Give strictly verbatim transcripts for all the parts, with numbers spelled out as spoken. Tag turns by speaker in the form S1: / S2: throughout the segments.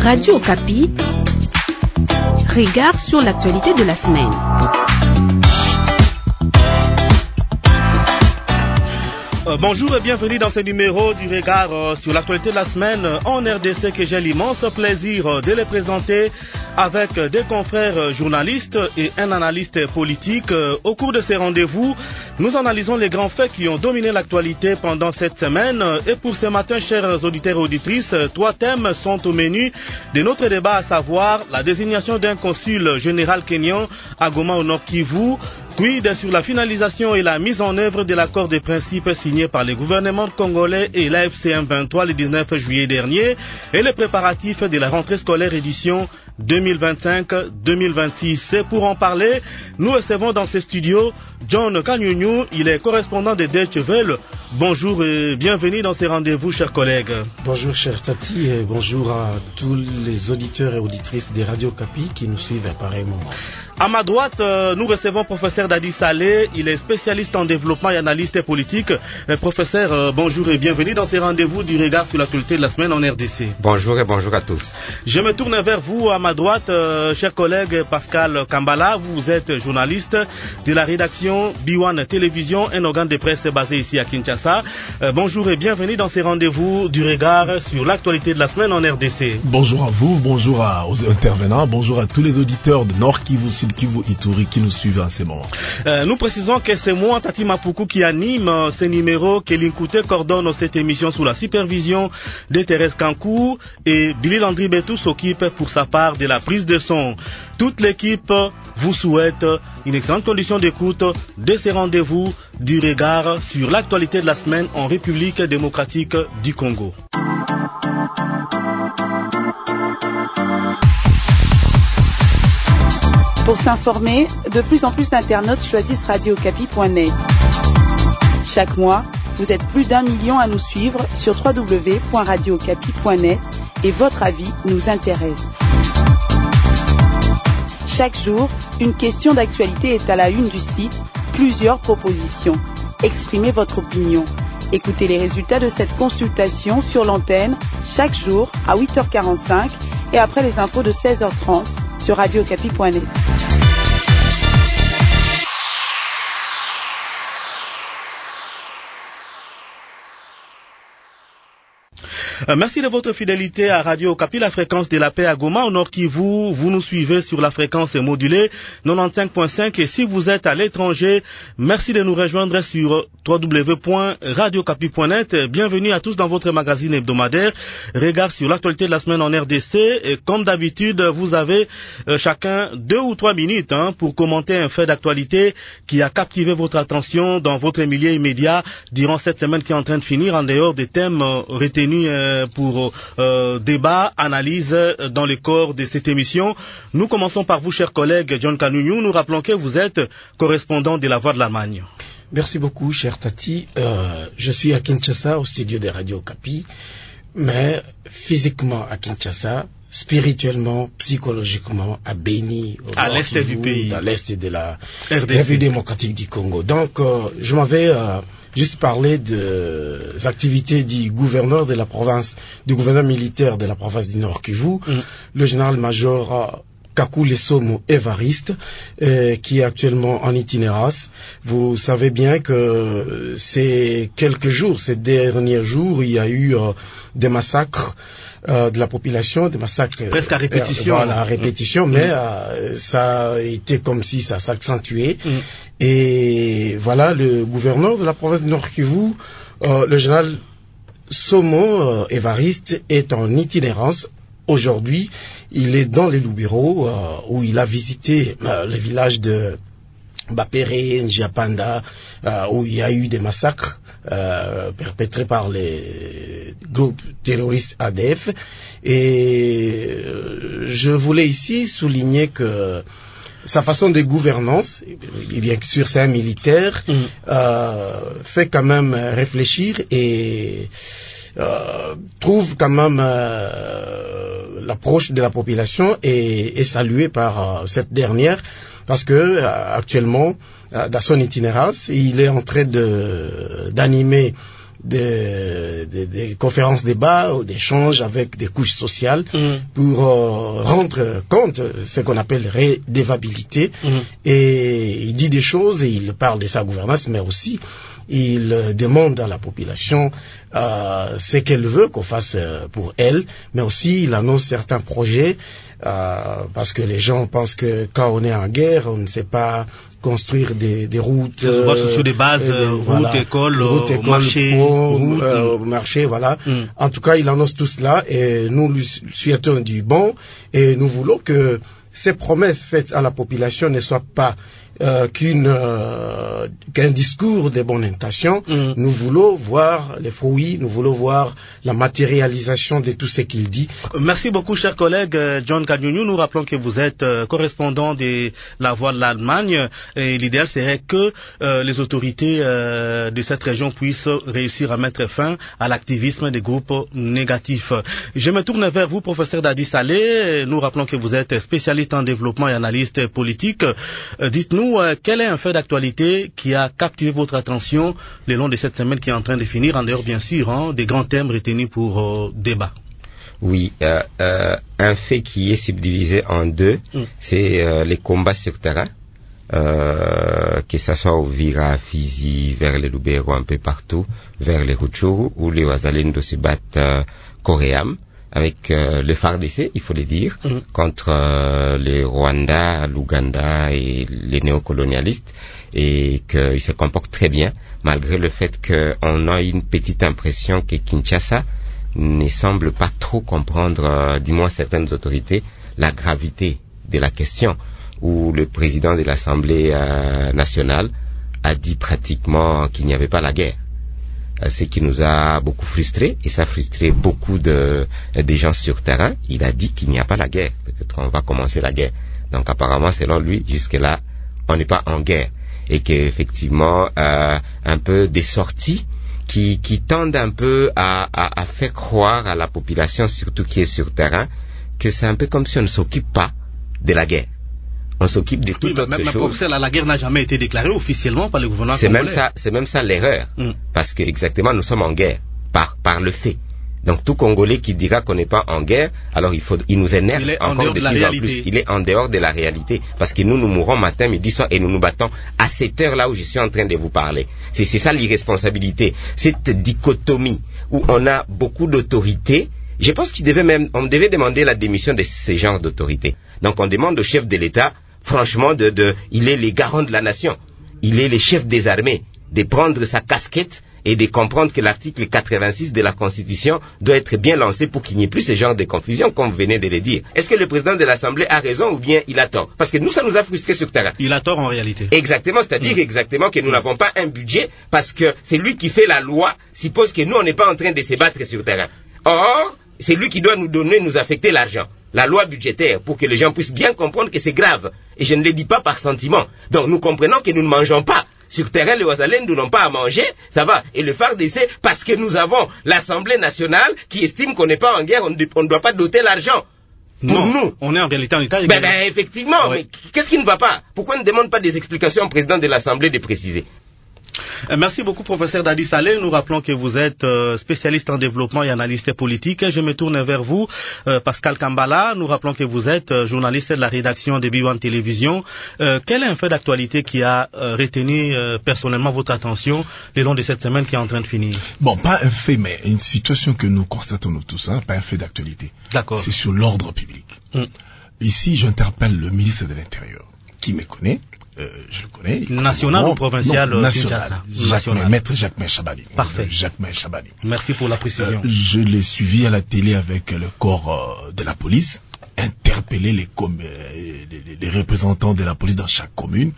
S1: Radio Okapi, regard sur l'actualité de la semaine.
S2: Euh, bonjour et bienvenue dans ce numéro du regard euh, sur l'actualité de la semaine euh, en R D C que j'ai l'immense plaisir euh, de les présenter avec euh, des confrères euh, journalistes et un analyste politique. Euh, au cours de ces rendez-vous, nous analysons les grands faits qui ont dominé l'actualité pendant cette semaine. Et pour ce matin, chers auditeurs et auditrices, euh, trois thèmes sont au menu de notre débat, à savoir la désignation d'un consul général kényan à Goma au Nord Kivu, quid sur la finalisation et la mise en œuvre de l'accord de principe signé par le gouvernement congolais et l'A F C M vingt-trois le dix-neuf juillet dernier, et les préparatifs de la rentrée scolaire édition deux mille vingt-cinq deux mille vingt-six. Et pour en parler, nous recevons dans ce studio John Kanyunyu, il est correspondant de Deutsche Welle. Bonjour et bienvenue dans ces rendez-vous, chers collègues.
S3: Bonjour, cher Tati, et bonjour à tous les auditeurs et auditrices des Radio Okapi qui nous suivent à pareil moment.
S2: À ma droite, euh, nous recevons professeur Dadi Saleh, il est spécialiste en développement et analyste politique. Euh, professeur, euh, bonjour et bienvenue dans ces rendez-vous du regard sur l'actualité de la semaine en R D C.
S4: Bonjour et bonjour à tous.
S2: Je me tourne vers vous, à ma droite, euh, cher collègue Pascal Kambala, vous êtes journaliste de la rédaction B un Télévision, un organe de presse basé ici à Kinshasa. Euh, bonjour et bienvenue dans ces rendez-vous du regard sur l'actualité de la semaine en R D C.
S5: Bonjour à vous, bonjour à, aux intervenants, bonjour à tous les auditeurs de Nord Kivu, Sud Kivu, Ituri qui nous suivent en ce moment.
S2: Euh, nous précisons que c'est moi, Tati Mapuku, qui anime euh, ce numéro, que Linkouté coordonne cette émission sous la supervision de Thérèse Kankou, et Billy Landry Betou s'occupe pour sa part de la prise de son. Toute l'équipe vous souhaite une excellente condition d'écoute de ces rendez-vous du regard sur l'actualité de la semaine en République démocratique du Congo.
S6: Pour s'informer, de plus en plus d'internautes choisissent radio okapi point net. Chaque mois, vous êtes plus d'un million à nous suivre sur w w w point radio okapi point net et votre avis nous intéresse. Chaque jour, une question d'actualité est à la une du site, plusieurs propositions. Exprimez votre opinion. Écoutez les résultats de cette consultation sur l'antenne chaque jour à huit heures quarante-cinq et après les infos de seize heures trente sur radio okapi point net.
S2: Euh, merci de votre fidélité à Radio Okapi, la fréquence de la paix à Goma, au Nord Kivu. Vous nous suivez sur la fréquence modulée quatre-vingt-quinze virgule cinq, et si vous êtes à l'étranger, merci de nous rejoindre sur w w w point radio okapi point net. Bienvenue à tous dans votre magazine hebdomadaire, regard sur l'actualité de la semaine en R D C. Et comme d'habitude, vous avez euh, chacun deux ou trois minutes hein, pour commenter un fait d'actualité qui a captivé votre attention dans votre milieu immédiat durant cette semaine qui est en train de finir, en dehors des thèmes euh, retenus euh, pour euh, débat, analyse dans le corps de cette émission. Nous commençons par vous, chers collègues. John Kanyunyu, nous rappelons que vous êtes correspondant de La Voix de l'Allemagne.
S3: Merci beaucoup, cher Tati. Euh, je suis à Kinshasa, au studio de Radio Okapi, mais physiquement à Kinshasa, spirituellement, psychologiquement à Beni, au
S2: à l'est du pays,
S3: à l'est de la
S2: R D C.
S3: République démocratique du Congo. Donc, euh, je m'avais euh, juste parlé des activités du gouverneur de la province, du gouverneur militaire de la province du Nord Kivu, mm. le général-major euh, Kakou Lesomo Évariste, euh, qui est actuellement en itinérance. Vous savez bien que ces quelques jours, ces derniers jours, il y a eu euh, des massacres Euh, de la population, des massacres
S2: presque à répétition,
S3: euh, voilà, à répétition, mmh. mais euh, ça a été comme si ça s'accentuait. Mmh. Et voilà, le gouverneur de la province du Nord Kivu, euh, le général Somo euh, Évariste, est en itinérance. Aujourd'hui, il est dans les Lubero, euh, où il a visité euh, le village de Bapere, Njiapanda, euh, où il y a eu des massacres euh, perpétrés par les groupes terroristes A D F. Et euh, je voulais ici souligner que sa façon de gouvernance, et bien sûr c'est un militaire, mmh. euh, fait quand même réfléchir et euh, trouve quand même euh, l'approche de la population et est saluée par euh, cette dernière. Parce que euh, actuellement, euh, dans son itinérance, il est en train de d'animer des, des, des conférences débats ou d'échanges avec des couches sociales mmh. pour euh, rendre compte de ce qu'on appelle redevabilité. Mmh. Et il dit des choses et il parle de sa gouvernance, mais aussi il demande à la population euh, ce qu'elle veut qu'on fasse pour elle, mais aussi il annonce certains projets euh, parce que les gens pensent que quand on est en guerre, on ne sait pas construire des, des routes,
S2: euh, sur des bases, euh, des, routes, voilà, écoles, routes, écoles, marché,
S3: au, routes, euh, au marché, voilà. Mm. En tout cas, il annonce tout cela et nous lui souhaitons du bon et nous voulons que ces promesses faites à la population ne soient pas euh, qu'une euh, qu'un discours de bonne intention. Mm. Nous voulons voir les fruits, nous voulons voir la matérialisation de tout ce qu'il dit.
S2: Merci beaucoup, cher collègue John Kanyunyu. Nous rappelons que vous êtes euh, correspondant de La Voix de l'Allemagne et l'idéal serait que euh, les autorités euh, de cette région puissent réussir à mettre fin à l'activisme des groupes négatifs. Je me tourne vers vous, professeur Dadi Saleh. Nous rappelons que vous êtes spécialiste en développement et analyste politique. Euh, dites-nous euh, quel est un fait d'actualité qui a captivé votre attention le long de cette semaine qui est en train de finir, en dehors bien sûr hein, des grands thèmes retenus pour euh, débat.
S4: Oui, euh, euh, un fait qui est subdivisé en deux, mm. c'est euh, les combats sur terrain, euh, que ce soit au Vira, Fizi, vers les Lubero, un peu partout, vers les Rutshuru, où les Wazalendo se battent euh, Coréam, avec euh, le F A R D C, il faut le dire, mm. contre euh, les Rwanda, l'Ouganda et les néocolonialistes, et qu'ils se comportent très bien, malgré le fait qu'on a une petite impression que Kinshasa ne semble pas trop comprendre, euh, du moins certaines autorités, la gravité de la question, où le président de l'Assemblée euh, nationale a dit pratiquement qu'il n'y avait pas la guerre. Euh, ce qui nous a beaucoup frustrés, et ça a frustré beaucoup de, de gens sur terrain. Il a dit qu'il n'y a pas la guerre. Peut-être qu'on va commencer la guerre. Donc apparemment, selon lui, jusque-là, on n'est pas en guerre. Et qu'effectivement, euh, un peu des sorties Qui, qui tendent un peu à, à, à faire croire à la population, surtout qui est sur terrain, que c'est un peu comme si on ne s'occupe pas de la guerre. On s'occupe de toute oui, autre
S2: mais,
S4: chose.
S2: Mais professeur, la, la guerre n'a jamais été déclarée officiellement par le gouvernement
S4: c'est
S2: congolais.
S4: Même ça, c'est même ça l'erreur. Mm. Parce que exactement, nous sommes en guerre par, par le fait. Donc tout Congolais qui dira qu'on n'est pas en guerre, alors il faut, il nous énerve
S2: il
S4: encore de, de plus en plus. Il est en dehors de la réalité, parce que nous nous mourons matin, midi, soir, et nous nous battons à cette heure-là où je suis en train de vous parler. C'est, c'est ça l'irresponsabilité, cette dichotomie où on a beaucoup d'autorités. Je pense qu'il devait même, on devait demander la démission de ces genres d'autorités. Donc on demande au chef de l'État, franchement, de, de, il est le garant de la nation, il est le chef des armées, de prendre sa casquette et de comprendre que l'article quatre-vingt-six de la Constitution doit être bien lancé pour qu'il n'y ait plus ce genre de confusion, comme vous venez de le dire. Est-ce que le président de l'Assemblée a raison ou bien il a tort? Parce que nous, ça nous a frustrés sur terrain.
S2: Il a tort en réalité.
S4: Exactement, c'est-à-dire mmh. exactement que nous mmh. n'avons pas un budget parce que c'est lui qui fait la loi, suppose que nous, on n'est pas en train de se battre sur terrain. Or, c'est lui qui doit nous donner, nous affecter l'argent. La loi budgétaire, pour que les gens puissent bien comprendre que c'est grave. Et je ne le dis pas par sentiment. Donc, nous comprenons que nous ne mangeons pas. Sur terrain, les Ouazalendou n'ont pas à manger, ça va. Et le F A R D C, parce que nous avons l'Assemblée nationale qui estime qu'on n'est pas en guerre, on ne doit pas doter l'argent. Pour
S2: non,
S4: nous.
S2: On est en réalité en état de
S4: guerre. Ben, ben, effectivement, oui. Mais qu'est-ce qui ne va pas? Pourquoi on ne demande pas des explications au président de l'Assemblée de préciser?
S2: Merci beaucoup, professeur Dadi Saleh. Nous rappelons que vous êtes euh, spécialiste en développement et analyste politique. Je me tourne vers vous, euh, Pascal Kambala. Nous rappelons que vous êtes euh, journaliste de la rédaction de B one Télévision. Euh, quel est un fait d'actualité qui a euh, retenu euh, personnellement votre attention le long de cette semaine qui est en train de finir?
S5: Bon, pas un fait, mais une situation que nous constatons nous tous, hein, pas un fait d'actualité.
S2: D'accord.
S5: C'est sur l'ordre public. Mm. Ici, j'interpelle le ministre de l'Intérieur, qui me connaît. Euh, je le connais.
S2: National ou provincial?
S5: Non, national. national. Maître Jacquemain Chabani.
S2: Parfait.
S5: Jacquemain Chabani.
S2: Merci pour la précision.
S5: Euh, je l'ai suivi à la télé avec le corps euh, de la police, interpeller les, com- euh, les, les représentants de la police dans chaque commune.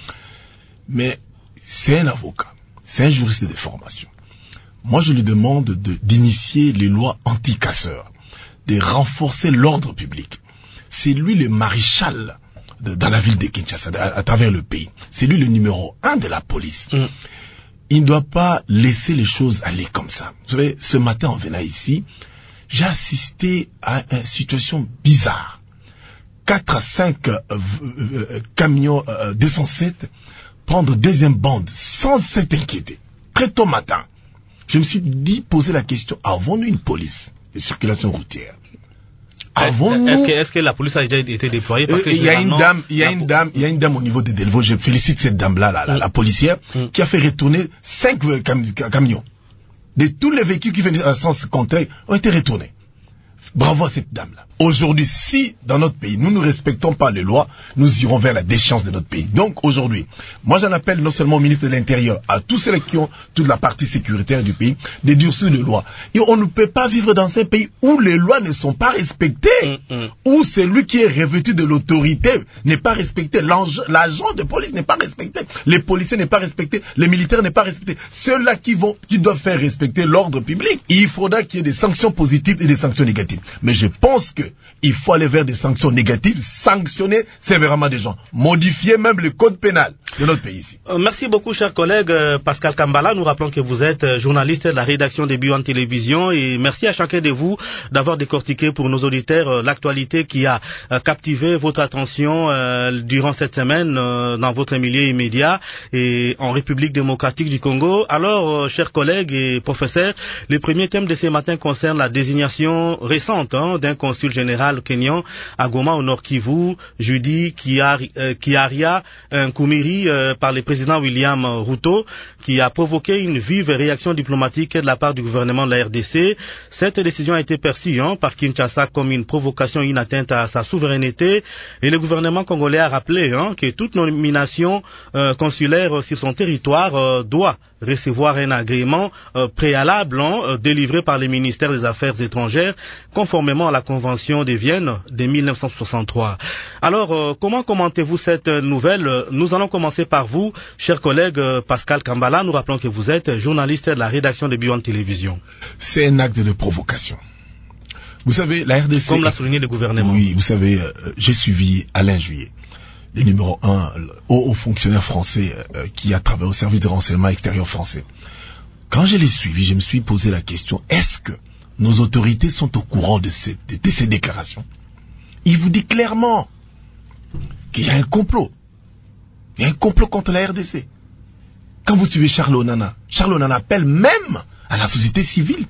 S5: Mais c'est un avocat, c'est un juriste de formation. Moi, je lui demande de, d'initier les lois anti-casseurs, de renforcer l'ordre public. C'est lui le maréchal dans la ville de Kinshasa, à, à travers le pays. C'est lui le numéro un de la police. Mm. Il ne doit pas laisser les choses aller comme ça. Vous savez, ce matin, en venant ici, j'ai assisté à une situation bizarre. Quatre à cinq euh, euh, camions euh, deux cent sept prendre deuxième bande sans s'être inquiété. Très tôt matin. je me suis dit, poser la question, avons-nous une police de circulation routière? Avons-nous...
S2: Est-ce que, est-ce que la police a déjà été déployée? Parce que
S5: il y a une dame, il y a
S2: la...
S5: une dame, il y a une dame au niveau de Delvaux. Je félicite cette dame-là, la, la, mm. la policière, mm. qui a fait retourner cinq cam camions. De tous les véhicules qui venaient à sens contraire ont été retournés. Bravo à cette dame-là. Aujourd'hui, si dans notre pays, nous ne respectons pas les lois, nous irons vers la déchéance de notre pays. Donc aujourd'hui, moi j'en appelle non seulement au ministre de l'Intérieur, à tous ceux qui ont toute la partie sécuritaire du pays, de durcir les lois. Et on ne peut pas vivre dans un pays où les lois ne sont pas respectées, mmh, mmh. où celui qui est revêtu de l'autorité n'est pas respecté, l'agent de police n'est pas respecté, les policiers n'est pas respecté, les militaires n'est pas respecté. Ceux-là qui vont, qui doivent faire respecter l'ordre public, il faudra qu'il y ait des sanctions positives et des sanctions négatives. Mais je pense que il faut aller vers des sanctions négatives, sanctionner sévèrement des gens, modifier même le code pénal de notre pays ici.
S2: Euh, merci beaucoup, cher collègue euh, Pascal Kambala. Nous rappelons que vous êtes euh, journaliste de la rédaction des Buan Télévision et merci à chacun de vous d'avoir décortiqué pour nos auditeurs euh, l'actualité qui a euh, captivé votre attention euh, durant cette semaine euh, dans votre milieu immédiat et en République démocratique du Congo. Alors, euh, chers collègues et professeurs, le premier thème de ce matin concerne la désignation récente hein, d'un consul général kenyan à Goma au Nord Kivu, jeudi Kiaria Nkumiri euh, par le président William Ruto, qui a provoqué une vive réaction diplomatique de la part du gouvernement de la R D C. Cette décision a été perçue hein, par Kinshasa comme une provocation, une atteinte à sa souveraineté, et le gouvernement congolais a rappelé hein, que toute nomination euh, consulaire sur son territoire euh, doit recevoir un agrément euh, préalable hein, délivré par le ministère des Affaires étrangères, conformément à la Convention de Vienne de mille neuf cent soixante-trois. Alors, euh, comment commentez-vous cette nouvelle? Nous allons commencer par vous, cher collègue euh, Pascal Kambala. Nous rappelons que vous êtes journaliste de la rédaction de Buan Télévision.
S5: C'est un acte de provocation. Vous savez, la R D C...
S2: Comme l'a souligné le gouvernement.
S5: Oui, vous savez, euh, j'ai suivi Alain Juillet, le numéro un, le haut, haut fonctionnaire français euh, qui a travaillé au service de renseignement extérieur français. Quand je l'ai suivi, je me suis posé la question, est-ce que nos autorités sont au courant de ces, de, de ces déclarations? Il vous dit clairement qu'il y a un complot. Il y a un complot contre la R D C. Quand vous suivez Charles Onana, Charles Onana appelle même à la société civile.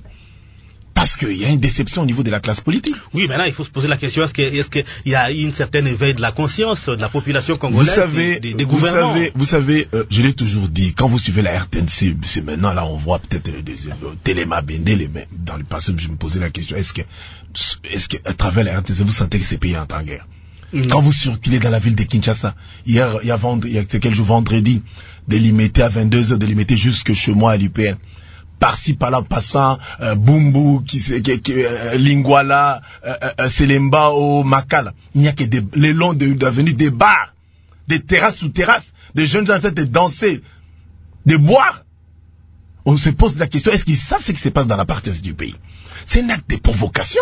S5: Parce qu'il y a une déception au niveau de la classe politique.
S2: Oui, maintenant il faut se poser la question, est-ce qu'il est-ce qu'il y a une certaine éveil de la conscience de la population congolaise,
S5: vous savez,
S2: des, des
S5: vous
S2: gouvernements
S5: savez, vous savez, euh, je l'ai toujours dit, quand vous suivez la R T N C, c'est maintenant là on voit peut-être des, des euh, Téléma Bendele, mais dans le passé je me posais la question, est-ce que, est-ce que à travers la R T N C vous sentez que ces pays sont en guerre? Mmh. Quand vous circulez dans la ville de Kinshasa, hier, il y a vendredi, il y a quel jour, vendredi, délimité à vingt-deux heures, délimité jusque chez moi à l'U P N. Par-ci, par-là, passant, euh, Bumbu, qui, qui, qui, euh, Lingwala, euh, euh, Selemba, au Makala. Il n'y a que des, les longs de l'avenue, des bars, des terrasses sous terrasses, des jeunes gens en train de danser, de boire. On se pose la question, est-ce qu'ils savent ce qui se passe dans la partie du pays? C'est un acte de provocation.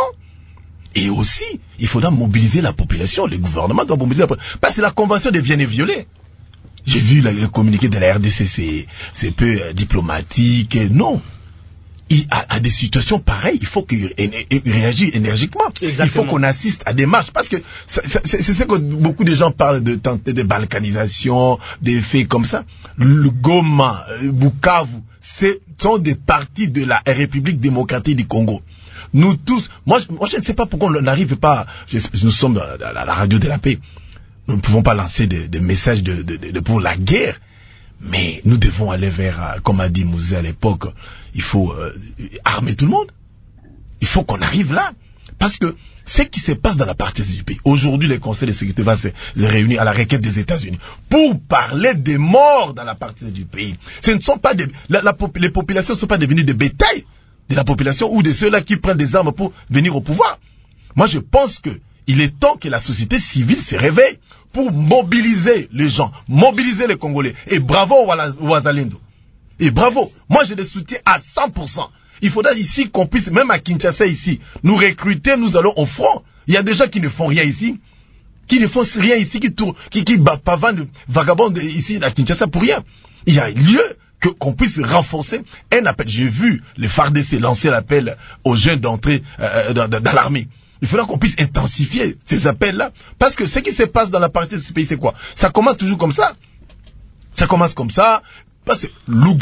S5: Et aussi, il faudra mobiliser la population, le gouvernement doit mobiliser la population. Parce que la convention de Vienne est violée. J'ai vu la, le communiqué de la R D C, c'est, c'est peu euh, diplomatique. Non. Il, à, à des situations pareilles, il faut qu'il réagisse énergiquement. Exactement. Il faut qu'on assiste à des marches. Parce que c'est ce que beaucoup de gens parlent de tenter de balkanisation, des faits comme ça. Le Goma, Bukavu, ce sont des parties de la République démocratique du Congo. Nous tous, moi, moi je ne sais pas pourquoi on n'arrive pas, je, nous sommes à la, à la radio de la paix. Nous ne pouvons pas lancer des, des messages de, de, de, pour la guerre, mais nous devons aller vers, comme a dit Mouzé à l'époque, il faut euh, armer tout le monde. Il faut qu'on arrive là. Parce que ce qui se passe dans la partie du pays, aujourd'hui le Conseil de sécurité va se réunir à la requête des États-Unis pour parler des morts dans la partie du pays. Ce ne sont pas des, la, la, les populations ne sont pas devenues des bétails de la population ou de ceux-là qui prennent des armes pour venir au pouvoir. Moi je pense que il est temps que la société civile se réveille pour mobiliser les gens, mobiliser les Congolais. Et bravo aux Wazalendo. Et bravo. Moi, je les soutiens à cent pour cent. Il faudra ici qu'on puisse, même à Kinshasa ici, nous recruter, nous allons au front. Il y a des gens qui ne font rien ici, qui ne font rien ici, qui tournent, qui, qui pavandent, vagabondent ici à Kinshasa pour rien. Il y a lieu que, qu'on puisse renforcer un appel. J'ai vu les F A R D C lancer l'appel aux jeunes d'entrer euh, dans, dans l'armée. Il faudra qu'on puisse intensifier ces appels-là. Parce que ce qui se passe dans la partie de ce pays, c'est quoi? Ça commence toujours comme ça. Ça commence comme ça. Parce que l'Ouganda,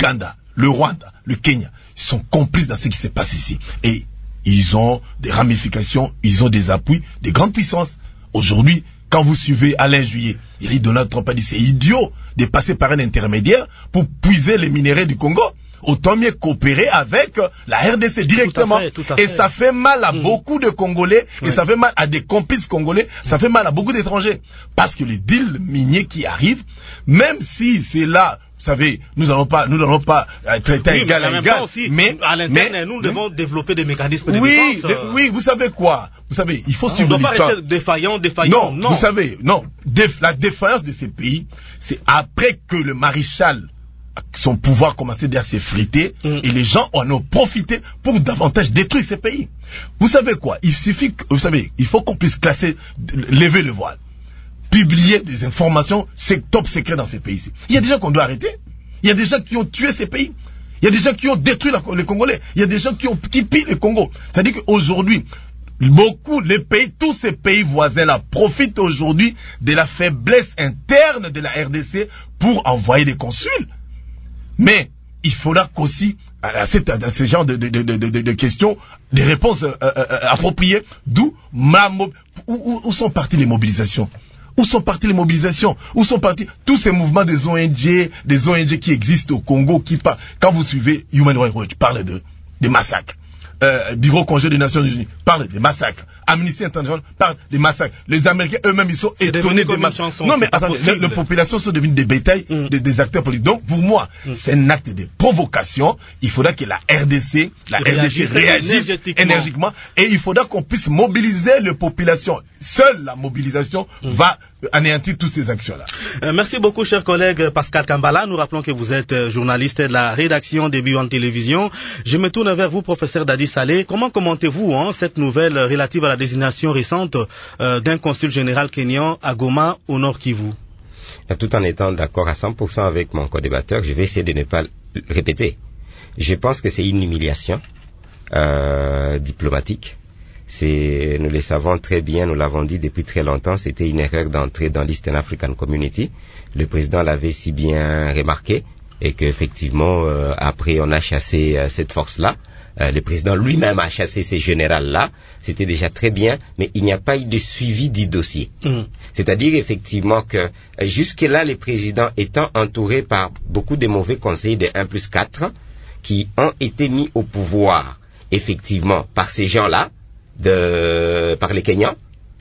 S5: le Rwanda, le Kenya, ils sont complices dans ce qui se passe ici. Et ils ont des ramifications, ils ont des appuis, des grandes puissances. Aujourd'hui, quand vous suivez Alain Juillet, il dit Donald Trump a dit c'est idiot de passer par un intermédiaire pour puiser les minéraux du Congo. Autant mieux coopérer avec la R D C directement. Tout à fait, tout à fait. Et ça fait mal à mmh. beaucoup de Congolais, oui. et ça fait mal à des complices congolais, ça fait mal à beaucoup d'étrangers. Parce que les deals miniers qui arrivent, même si c'est là, vous savez, nous n'allons pas, nous n'allons pas euh, traiter oui, égal à égal.
S2: Aussi, mais à l'interne, nous devons mais, développer des mécanismes de
S5: oui,
S2: défense.
S5: Euh... Oui, vous savez quoi? Vous savez, il faut
S2: ah,
S5: suivre l'histoire.
S2: On ne doit pas rester défaillant, défaillant.
S5: Non,
S2: non,
S5: vous savez, non. Déf, la défaillance de ces pays, c'est après que le maréchal son pouvoir commençait à s'effriter mm. et les gens en ont profité pour davantage détruire ces pays. Vous savez quoi? Il suffit que, vous savez, il faut qu'on puisse classer, lever le voile, publier des informations, c'est top secret dans ces pays-ci. Il y a des gens qu'on doit arrêter. Il y a des gens qui ont tué ces pays. Il y a des gens qui ont détruit la, les Congolais. Il y a des gens qui ont, qui pillent le Congo. C'est-à-dire qu'aujourd'hui, beaucoup, les pays, tous ces pays voisins-là profitent aujourd'hui de la faiblesse interne de la R D C pour envoyer des consuls. Mais il faudra qu'aussi, à, cette, à ce genre de, de, de, de, de questions, des réponses euh, euh, appropriées, d'où ma où, où, où sont parties les mobilisations? Où sont parties les mobilisations? Où sont partis tous ces mouvements des O N G, des O N G qui existent au Congo, qui parlent, quand vous suivez Human Rights Watch, parle de, des massacres. Euh, Bureau Conjoint des Nations Unies parle des massacres. Amnesty International parle des massacres. Les Américains eux-mêmes, ils sont étonnés des massacres. Non mais attendez, les populations sont devenues des bétails, mm. des, des acteurs politiques. Donc pour moi, mm. c'est un acte de provocation. Il faudra que la R D C, la R D C réagisse énergiquement et il faudra qu'on puisse mobiliser les populations. Seule la mobilisation mm. va anéantir toutes ces actions-là.
S2: Euh, merci beaucoup, cher collègue Pascal Kambala. Nous rappelons que vous êtes journaliste de la rédaction des Bureaux en télévision. Je me tourne vers vous, professeur Dadi Saleh. Comment commentez-vous hein, cette nouvelle relative à la désignation récente euh, d'un consul général kenyan à Goma, au Nord Kivu?
S4: Tout en étant d'accord à cent pour cent avec mon co-débatteur, je vais essayer de ne pas le répéter. Je pense que c'est une humiliation euh, diplomatique. C'est, nous le savons très bien, nous l'avons dit depuis très longtemps, c'était une erreur d'entrer dans l'Eastern African Community. Le président l'avait si bien remarqué et qu'effectivement, euh, après on a chassé euh, cette force-là. Euh, le président lui-même a chassé ces généraux-là. C'était déjà très bien, mais il n'y a pas eu de suivi du dossier. Mmh. C'est-à-dire effectivement que euh, jusque-là, le président étant entouré par beaucoup de mauvais conseillers de un plus quatre qui ont été mis au pouvoir effectivement par ces gens-là, de, par les Kenyans,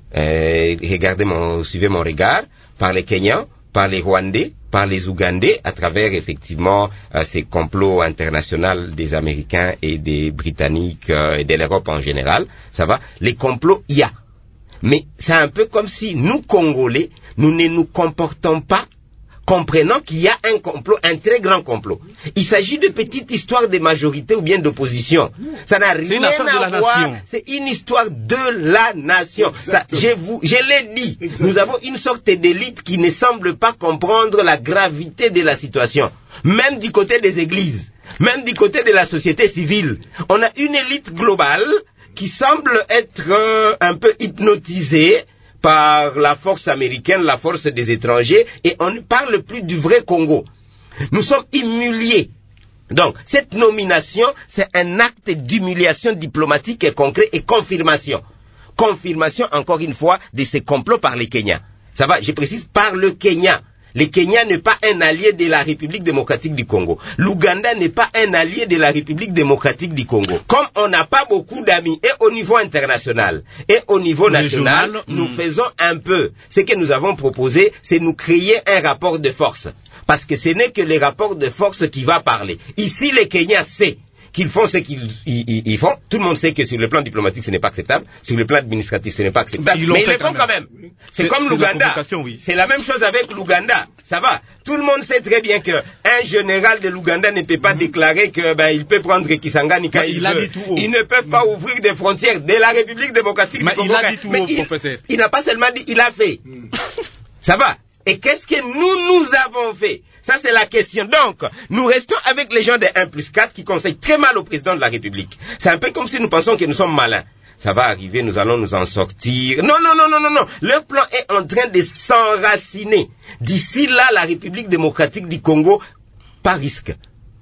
S4: euh, regardez mon, suivez mon regard, par les Kenyans, par les Rwandais, par les Ougandais, à travers effectivement euh, ces complots internationaux des Américains et des Britanniques euh, et de l'Europe en général, ça va, les complots, il y a. Mais c'est un peu comme si nous, Congolais, nous ne nous comportons pas comprenant qu'il y a un complot, un très grand complot. Il s'agit de petites histoires de majorité ou bien d'opposition. Ça n'a rien à voir. C'est une histoire de la nation. Ça, je vous, je l'ai dit. Exactement. Nous avons une sorte d'élite qui ne semble pas comprendre la gravité de la situation. Même du côté des églises, même du côté de la société civile. On a une élite globale qui semble être euh, un peu hypnotisée par la force américaine, la force des étrangers, et on ne parle plus du vrai Congo. Nous sommes humiliés. Donc, cette nomination, c'est un acte d'humiliation diplomatique et concret et confirmation. Confirmation, encore une fois, de ces complots par les Kenyans. Ça va, je précise, par le Kenya. Le Kenya n'est pas un allié de la République démocratique du Congo. L'Ouganda n'est pas un allié de la République démocratique du Congo. Comme on n'a pas beaucoup d'amis, et au niveau international, et au niveau national, journal, nous mm. faisons un peu. Ce que nous avons proposé, c'est nous créer un rapport de force. Parce que ce n'est que le rapport de force qui va parler. Ici, les Kenyans savent qu'ils font ce qu'ils ils, ils font. Tout le monde sait que sur le plan diplomatique, ce n'est pas acceptable. Sur le plan administratif, ce n'est pas acceptable. Ils mais ils le font quand même. Oui. C'est, c'est comme l'Ouganda. Oui. C'est la même chose avec l'Ouganda. Ça va. Tout le monde sait très bien que un général de l'Ouganda ne peut pas mm-hmm. déclarer que ben il peut prendre Kisangani quand il, il veut. Il ne peut pas mm-hmm. ouvrir des frontières de la République démocratique
S2: mais
S4: du Congo.
S2: Il a dit tout haut, professeur.
S4: Il n'a pas seulement dit, il a fait. Mm. Ça va. Et qu'est-ce que nous, nous avons fait? Ça, c'est la question. Donc, nous restons avec les gens de un plus quatre qui conseillent très mal au président de la République. C'est un peu comme si nous pensons que nous sommes malins. Ça va arriver, nous allons nous en sortir. Non, non, non, non, non, non. Leur plan est en train de s'enraciner. D'ici là, la République démocratique du Congo, pas risque.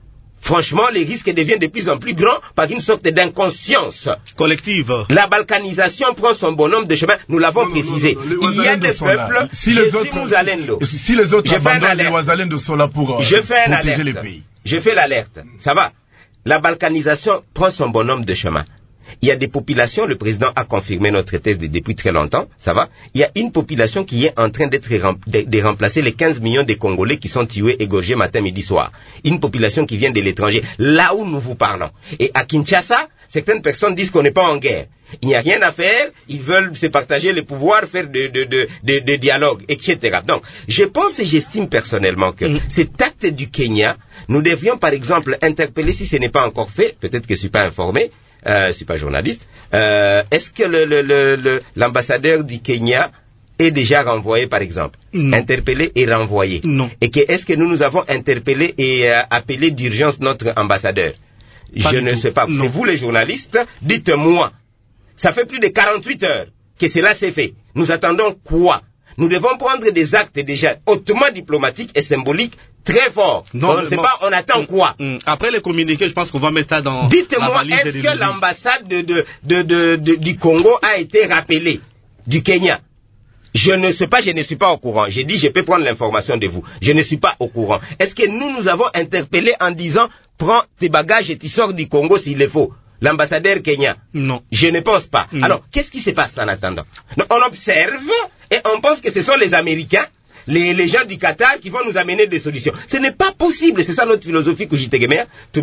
S4: franchement, les risques deviennent de plus en plus grands par une sorte d'inconscience
S2: collective.
S4: La balkanisation prend son bonhomme de chemin, nous l'avons non, précisé. Non, non, non, il y a des peuples,
S5: si les autres, si les autres abandonnent les Ouazalendo sont là pour,
S4: je fais
S5: protéger
S4: alerte.
S5: les pays.
S4: Je fais l'alerte, ça va. La balkanisation prend son bonhomme de chemin. Il y a des populations, le président a confirmé notre thèse depuis très longtemps, ça va. Il y a une population qui est en train d'être de, de remplacer les quinze millions de Congolais qui sont tués, égorgés matin, midi, soir. Une population qui vient de l'étranger, là où nous vous parlons. Et à Kinshasa, certaines personnes disent qu'on n'est pas en guerre. Il n'y a rien à faire, ils veulent se partager le pouvoir, faire de, de, de, de, de dialogue, et cetera. Donc, je pense et j'estime personnellement que mmh. cet acte du Kenya, nous devrions par exemple interpeller, si ce n'est pas encore fait, peut-être que je ne suis pas informé, Euh, je ne suis pas journaliste. Euh, est-ce que le, le, le, le, l'ambassadeur du Kenya est déjà renvoyé, par exemple,
S2: non.
S4: interpellé et renvoyé?
S2: Non.
S4: Et que est-ce que nous nous avons interpellé et euh, appelé d'urgence notre ambassadeur?
S2: Pas
S4: Je ne
S2: tout.
S4: sais pas.
S2: Non.
S4: C'est vous les journalistes, dites-moi. Ça fait plus de quarante-huit heures que cela s'est fait. Nous attendons quoi? Nous devons prendre des actes déjà hautement diplomatiques et symboliques très forts.
S2: Non,
S4: on ne sait
S2: bon,
S4: pas, on attend
S2: mm,
S4: quoi?
S2: mm, Après les communiqués, je pense qu'on va mettre ça dans
S4: Dites-moi,
S2: la valise.
S4: est-ce que l'ambassade de, de, de, de, de, du Congo a été rappelée du Kenya? Je ne sais pas, je ne suis pas au courant. J'ai dit, je peux prendre l'information de vous. Je ne suis pas au courant. Est-ce que nous, nous avons interpellé en disant, prends tes bagages et tu sors du Congo s'il le faut? L'ambassadeur Kenya?
S2: Non.
S4: Je ne pense pas.
S2: Mm.
S4: Alors, qu'est-ce qui se passe en attendant? On observe et on pense que ce sont les Américains, les, les gens du Qatar qui vont nous amener des solutions. Ce n'est pas possible. C'est ça notre philosophie que j'itegemer.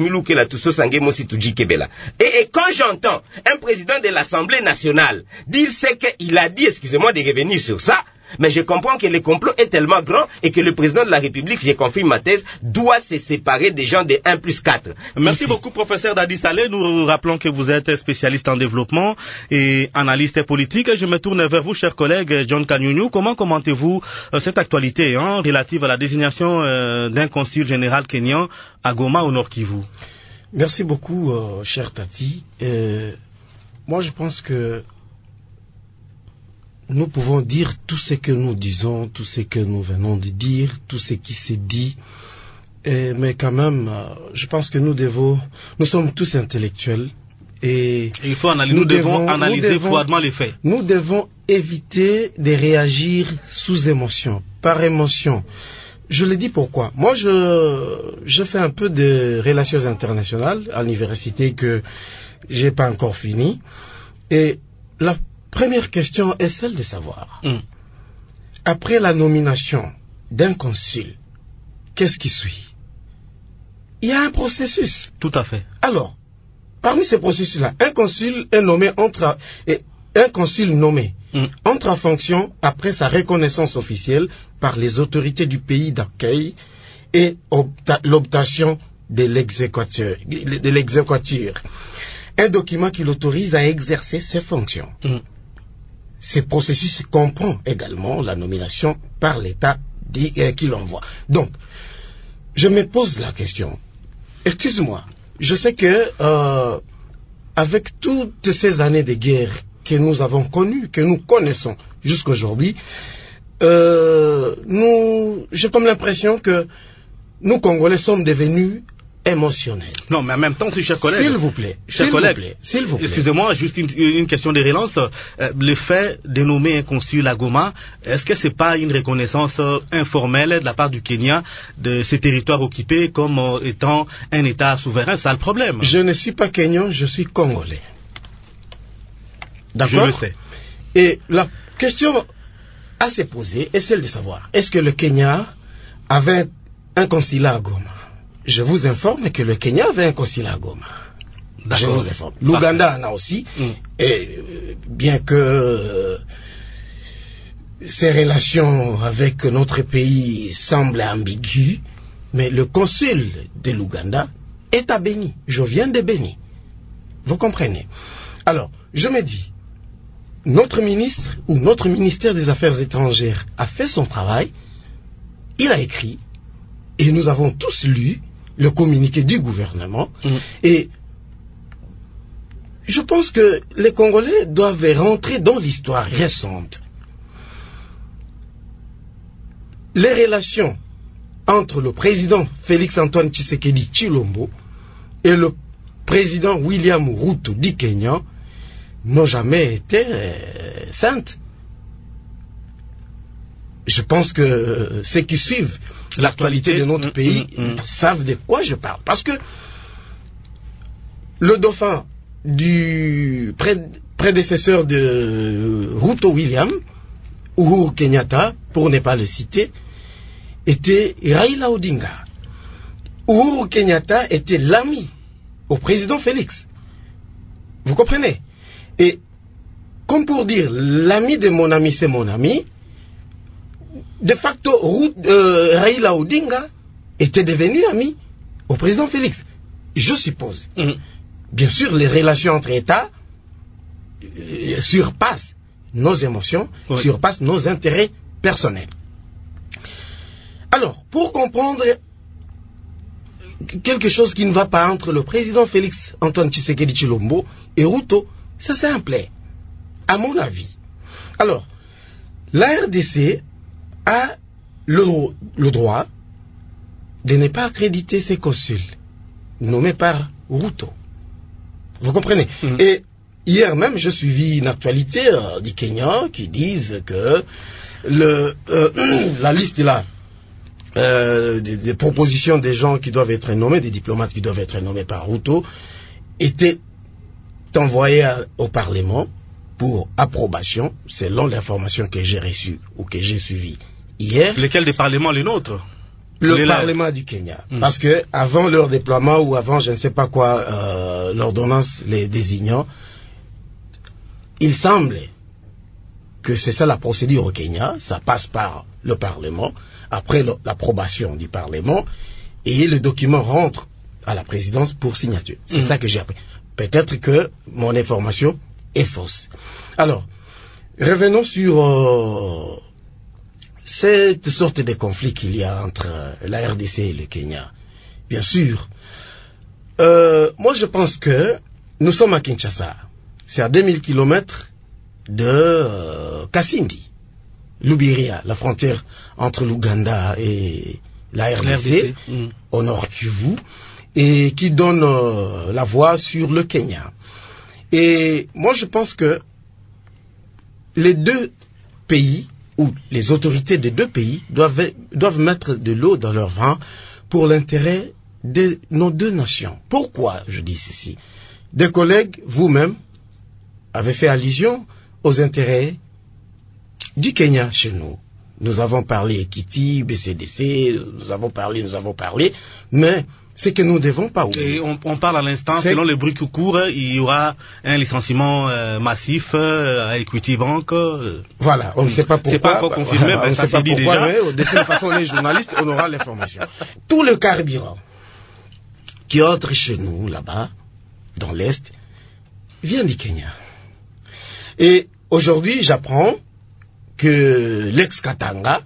S4: Et, et quand j'entends un président de l'Assemblée nationale dire ce qu'il a dit, excusez-moi de revenir sur ça, mais je comprends que le complot est tellement grand et que le président de la République, j'ai confirmé ma thèse, doit se séparer des gens de un plus quatre.
S2: Merci
S4: Ici.
S2: beaucoup, professeur Dadi Saleh. Nous rappelons que vous êtes spécialiste en développement et analyste politique. Je me tourne vers vous, chers collègues. John Kanyunyu, comment commentez-vous euh, cette actualité hein, relative à la désignation euh, d'un consul général kenyan à Goma, au Nord Kivu?
S3: Merci beaucoup, euh, cher Tati. Euh, moi, je pense que nous pouvons dire tout ce que nous disons, tout ce que nous venons de dire, tout ce qui s'est dit, et, mais quand même, euh, je pense que nous devons, nous sommes tous intellectuels et
S2: il faut analyser, nous, nous devons, devons analyser nous devons, froidement les faits.
S3: Nous devons éviter de réagir sous émotion, par émotion. Je le dis pourquoi. Moi, je, je fais un peu de relations internationales à l'université que j'ai pas encore fini, et la première question est celle de savoir, mm. après la nomination d'un consul, qu'est-ce qui suit? Il y a un processus.
S2: Tout à fait.
S3: Alors, parmi ces processus-là, un consul est nommé entre, et un consul nommé mm. entre en fonction après sa reconnaissance officielle par les autorités du pays d'accueil et l'obtention de l'exécuteur, de l'exécuteur. Un document qui l'autorise à exercer ses fonctions. Mm. Ce processus comprend également la nomination par l'État euh, qui l'envoie. Donc, je me pose la question. Excuse-moi, je sais que euh, avec toutes ces années de guerre que nous avons connues, que nous connaissons jusqu'aujourd'hui, euh, nous, j'ai comme l'impression que nous Congolais sommes devenus émotionnel.
S2: Non, mais en même temps, chers collègues.
S3: S'il vous plaît.
S2: Chers collègues.
S3: S'il vous plaît.
S2: Excusez-moi, juste une, une question de relance. Euh, le fait de nommer un consul à Goma, est-ce que c'est pas une reconnaissance informelle de la part du Kenya de ces territoires occupés comme euh, étant un État souverain? C'est ça le problème.
S3: Je ne suis pas kenyan, je suis congolais. D'accord?
S2: Je le sais.
S3: Et la question à se poser est celle de savoir, est-ce que le Kenya avait un consulat à Goma? Je vous informe que le Kenya avait un consulat à Goma. Je vous informe. L'Ouganda en a aussi. Mm. Et euh, bien que euh, ses relations avec notre pays semblent ambiguës, mais le consul de l'Ouganda est à Béni. Je viens de Béni. Vous comprenez? Alors, je me dis, notre ministre ou notre ministère des Affaires étrangères a fait son travail, il a écrit, et nous avons tous lu le communiqué du gouvernement, mmh. et je pense que les Congolais doivent rentrer dans l'histoire récente. Les relations entre le président Félix Antoine Tshisekedi Tshilombo et le président William Ruto du Kenya n'ont jamais été euh, saintes. Je pense que euh, ceux qui suivent l'actualité de notre pays mmh, mmh. savent de quoi je parle. Parce que le dauphin du pré prédécesseur de Ruto William, Uhuru Kenyatta, pour ne pas le citer, était Raila Odinga. Uhuru Kenyatta était l'ami au président Félix. Vous comprenez? Et comme pour dire, l'ami de mon ami, c'est mon ami, de facto, euh, Raila Odinga était devenu ami au président Félix. Je suppose. Mmh. Bien sûr, les relations entre États euh, surpassent nos émotions, oui. surpassent nos intérêts personnels. Alors, pour comprendre quelque chose qui ne va pas entre le président Félix Antoine Tshisekedi Tshilombo et Ruto, c'est simple, à mon avis. Alors, la R D C a le, le droit de ne pas accréditer ses consuls nommés par Ruto. Vous comprenez? Mmh. Et hier même, je suivis une actualité euh, du Kenya qui disent que le, euh, la liste là, euh, des, des propositions des gens qui doivent être nommés, des diplomates qui doivent être nommés par Ruto, était envoyée à, au Parlement pour approbation, selon l'information que j'ai reçue ou que j'ai suivie hier.
S2: Lesquels des parlements, les nôtres?
S3: Le
S2: les
S3: Parlement du Kenya. Mmh. Parce que avant leur déploiement ou avant je ne sais pas quoi, euh, l'ordonnance les désignant, il semble que c'est ça la procédure au Kenya. Ça passe par le Parlement, après l'approbation du Parlement, et le document rentre à la présidence pour signature. C'est mmh. ça que j'ai appris. Peut-être que mon information est fausse. Alors, revenons sur euh, cette sorte de conflit qu'il y a entre la R D C et le Kenya. Bien sûr, euh, moi je pense que nous sommes à Kinshasa. C'est à deux mille kilomètres de euh, Kasindi, Lubiriha, la frontière entre l'Ouganda et la R D C, R D C. Mmh. Au nord Kivu, et qui donne euh, la voie sur le Kenya. Et moi je pense que les deux pays, ou les autorités des deux pays, doivent, doivent mettre de l'eau dans leur vin pour l'intérêt de nos deux nations. Pourquoi je dis ceci? Des collègues, vous-même, avez fait allusion aux intérêts du Kenya chez nous. Nous avons parlé Ekiti, B C D C, nous avons parlé, nous avons parlé, mais c'est que nous ne devons pas oublier.
S2: Et on, on parle à l'instant, selon les bruits qui courent, il y aura un licenciement euh, massif euh, à Equity Bank. Euh.
S3: Voilà, on ne sait pas pourquoi.
S2: C'est pas encore confirmé,
S3: bah,
S2: mais ça s'est dit déjà.
S3: Mais, de toute façon, les journalistes, on aura l'information. Tout le carburant qui entre chez nous, là-bas, dans l'Est, vient du Kenya. Et aujourd'hui, j'apprends que l'ex-Katanga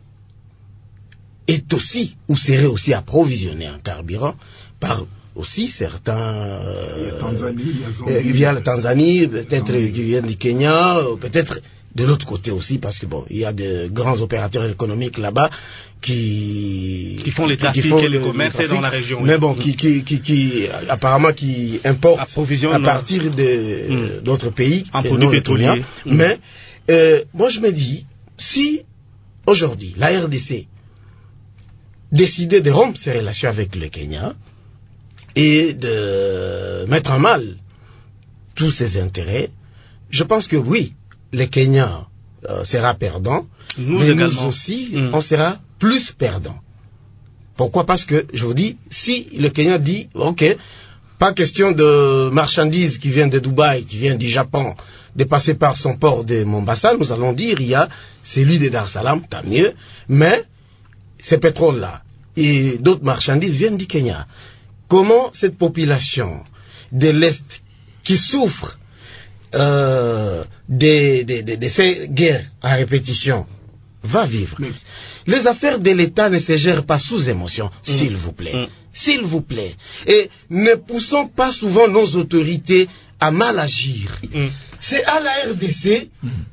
S3: est aussi, ou serait aussi approvisionné en carburant par aussi certains... Euh,
S5: Tanzanie,
S3: euh, via la Tanzanie, peut-être qui viennent du Kenya, peut-être de l'autre côté aussi, parce que bon, il y a de grands opérateurs économiques là-bas qui...
S2: Qui font les trafics font et les commerces dans la région.
S3: Mais oui. bon, qui, qui, qui, qui, apparemment, qui importent à partir de, d'autres pays.
S2: En produits pétroliers.
S3: Mmh. Mais, euh, moi je me dis, si aujourd'hui, la R D C décidait de rompre ses relations avec le Kenya et de mettre en mal tous ses intérêts, je pense que oui, le Kenya euh, sera perdant,
S2: nous
S3: mais
S2: également.
S3: nous aussi,
S2: mmh.
S3: on sera plus perdant. Pourquoi? Parce que, je vous dis, si le Kenya dit, ok, pas question de marchandises qui viennent de Dubaï, qui viennent du Japon, de passer par son port de Mombasa, nous allons dire, il y a celui de Dar es Salaam, tant mieux, mais ces pétroles-là et d'autres marchandises viennent du Kenya. Comment cette population de l'Est qui souffre euh, de, de, de, de ces guerres à répétition va vivre? Mais... Les affaires de l'État ne se gèrent pas sous émotion, mmh. s'il vous plaît. Mmh. S'il vous plaît. Et ne poussons pas souvent nos autorités à mal agir. Mmh. C'est à la R D C mmh.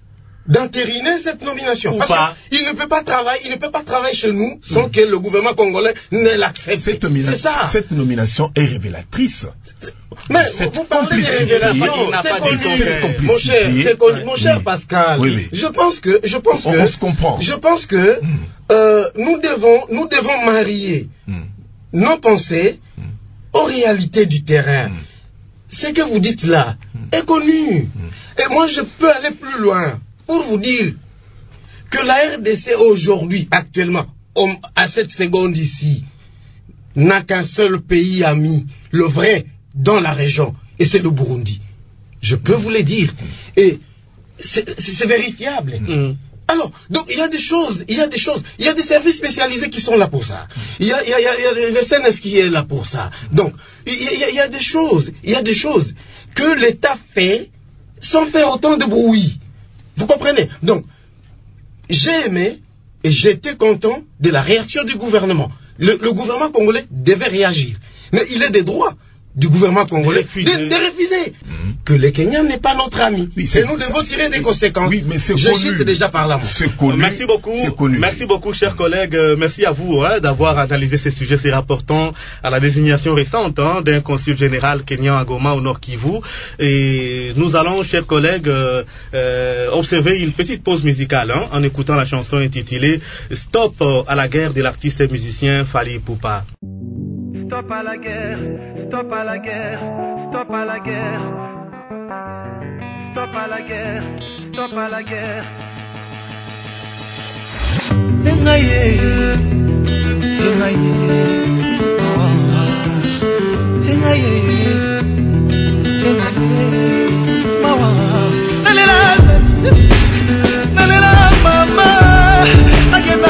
S3: d'entériner cette nomination.
S2: Ou
S3: Parce
S2: pas.
S3: qu'il ne peut pas travailler, il ne peut pas travailler chez nous sans mmh. que le gouvernement congolais ne l'accepte.
S5: Cette, nomina ça. cette nomination est révélatrice.
S3: Mais
S5: cette
S3: vous parlez de révélation, c'est connu. Mon cher, c'est connu. Mon cher oui. Pascal, oui, oui. je pense que, je pense
S5: on,
S3: que,
S5: on se comprend.
S3: Je pense que mmh. euh, nous devons, nous devons marier mmh. nos pensées mmh. aux réalités du terrain. Mmh. Ce que vous dites là mmh. est connu. Mmh. Et moi, je peux aller plus loin pour vous dire que la R D C aujourd'hui, actuellement, à cette seconde ici, n'a qu'un seul pays ami, le vrai, dans la région, et c'est le Burundi. Je peux vous le dire. Et c'est vérifiable. Mm. Alors, donc il y a des choses, il y a des choses, il y a des services spécialisés qui sont là pour ça. Il y a, il y a, il y a le C N S qui est là pour ça. Donc, il y, a, il y a des choses, il y a des choses que l'État fait sans faire autant de bruit. Vous comprenez? Donc, j'ai aimé et j'étais content de la réaction du gouvernement. Le, le gouvernement congolais devait réagir. Mais il est des droits du gouvernement congolais de, de refuser mmh. que le Kenya n'est pas notre ami. Oui, et nous devons tirer des conséquences.
S5: Oui, mais c'est
S3: Je cite déjà par là.
S2: Connu. Merci beaucoup. Merci beaucoup, chers collègues. Merci à vous hein, d'avoir analysé ces sujets, ces rapportant à la désignation récente hein, d'un consul général kenyan à Goma au Nord Kivu. Et nous allons, chers collègues, euh, euh, observer une petite pause musicale hein, en écoutant la chanson intitulée Stop à la guerre de l'artiste et musicien Fally Ipupa.
S7: Stop à la guerre, stop à la guerre, stop à la guerre. Stop à la guerre, stop à la guerre. Engaye, engaye, engaye, engaye, mawa. Nalela, nalela mama, agenda.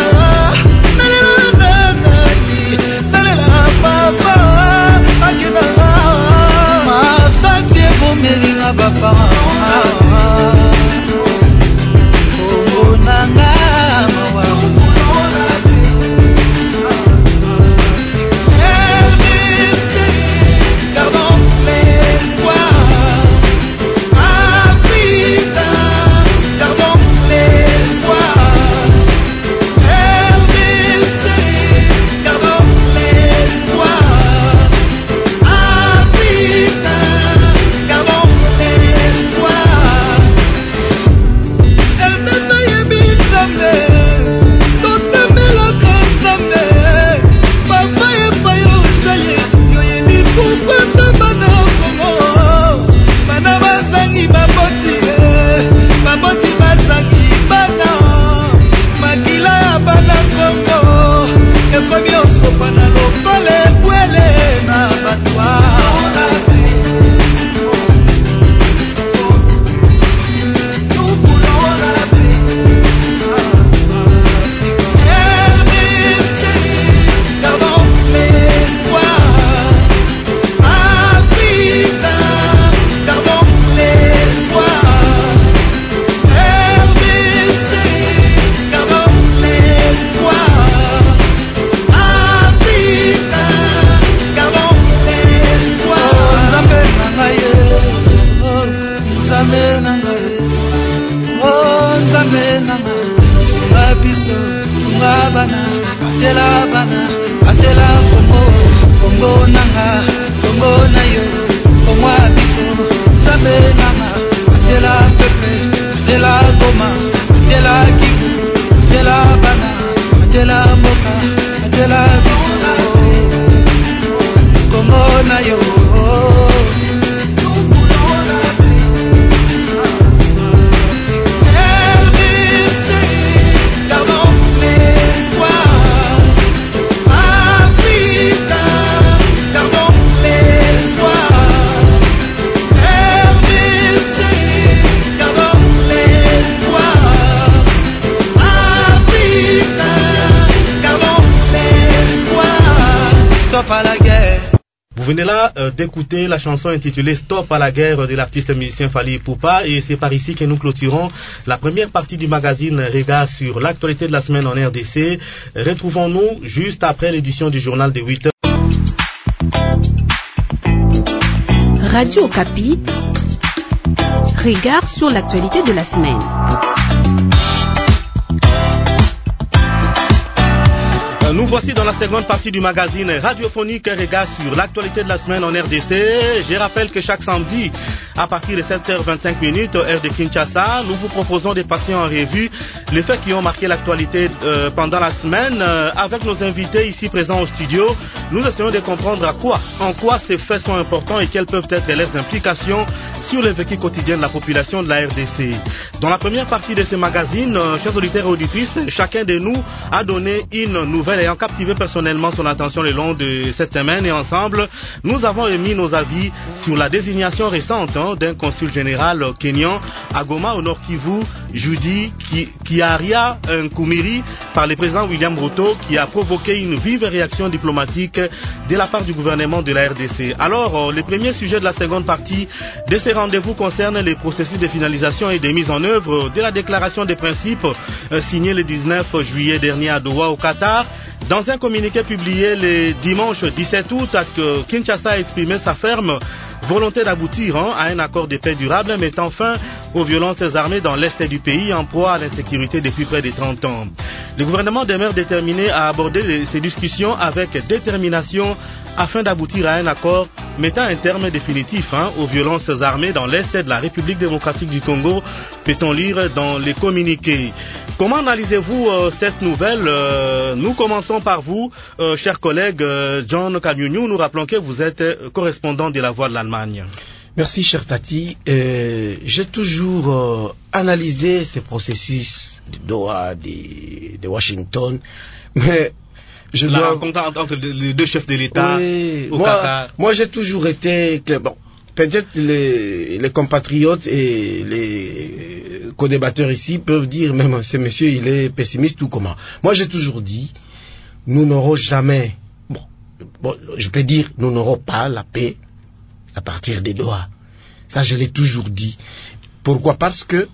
S2: Vous venez là euh, d'écouter la chanson intitulée Stop à la guerre de l'artiste musicien Fally Ipupa et c'est par ici que nous clôturons la première partie du magazine Regard sur l'actualité de la semaine en R D C. Retrouvons-nous juste après l'édition du journal de huit heures.
S1: Radio Okapi, Regard sur l'actualité de la semaine.
S2: Nous voici dans la seconde partie du magazine radiophonique Regard sur l'actualité de la semaine en R D C. Je rappelle que chaque samedi, à partir de sept heures vingt-cinq minutes, heure de Kinshasa, nous vous proposons de passer en revue les faits qui ont marqué l'actualité euh, pendant la semaine. Euh, avec nos invités ici présents au studio, nous essayons de comprendre à quoi, en quoi ces faits sont importants et quelles peuvent être leurs implications sur le vécu quotidien de la population de la R D C. Dans la première partie de ce magazine, euh, chers auditeurs et auditrices, chacun de nous a donné une nouvelle ayant captivé personnellement son attention le long de cette semaine, et ensemble, nous avons émis nos avis sur la désignation récente hein, d'un consul général kenyan à Goma au Nord Kivu, Judy Kiaria Nkumiri, par le président William Ruto, qui a provoqué une vive réaction diplomatique de la part du gouvernement de la R D C. Alors, le premier sujet de la seconde partie de ces rendez-vous concerne les processus de finalisation et de mise en œuvre de la déclaration des principes euh, signée le dix-neuf juillet dernier à Doha au Qatar. Dans un communiqué publié le dimanche dix-sept août, Kinshasa a exprimé sa ferme volonté d'aboutir hein, à un accord de paix durable mettant fin aux violences armées dans l'est du pays en proie à l'insécurité depuis près de trente ans. Le gouvernement demeure déterminé à aborder les, ces discussions avec détermination afin d'aboutir à un accord mettant un terme définitif hein, aux violences armées dans l'est de la République démocratique du Congo, peut-on lire dans les communiqués. Comment analysez-vous euh, cette nouvelle euh, Nous commençons par vous, euh, chers collègues. euh, John Kanyunyu, nous rappelons que vous êtes euh, correspondant de La Voix de l'Allemagne.
S3: Merci, cher Tati. Euh, j'ai toujours euh, analysé ces processus de Doha, de, de Washington, mais je
S2: La
S3: dois...
S2: rencontre entre les deux chefs de l'État
S3: oui,
S2: au
S3: moi,
S2: Qatar.
S3: Moi, j'ai toujours été... Bon, peut-être les, les compatriotes et les co-débatteurs ici peuvent dire, même ce monsieur, il est pessimiste ou comment. Moi, j'ai toujours dit, nous n'aurons jamais... Bon, bon, je peux dire, nous n'aurons pas la paix à partir des Doha. Ça, je l'ai toujours dit. Pourquoi? Parce que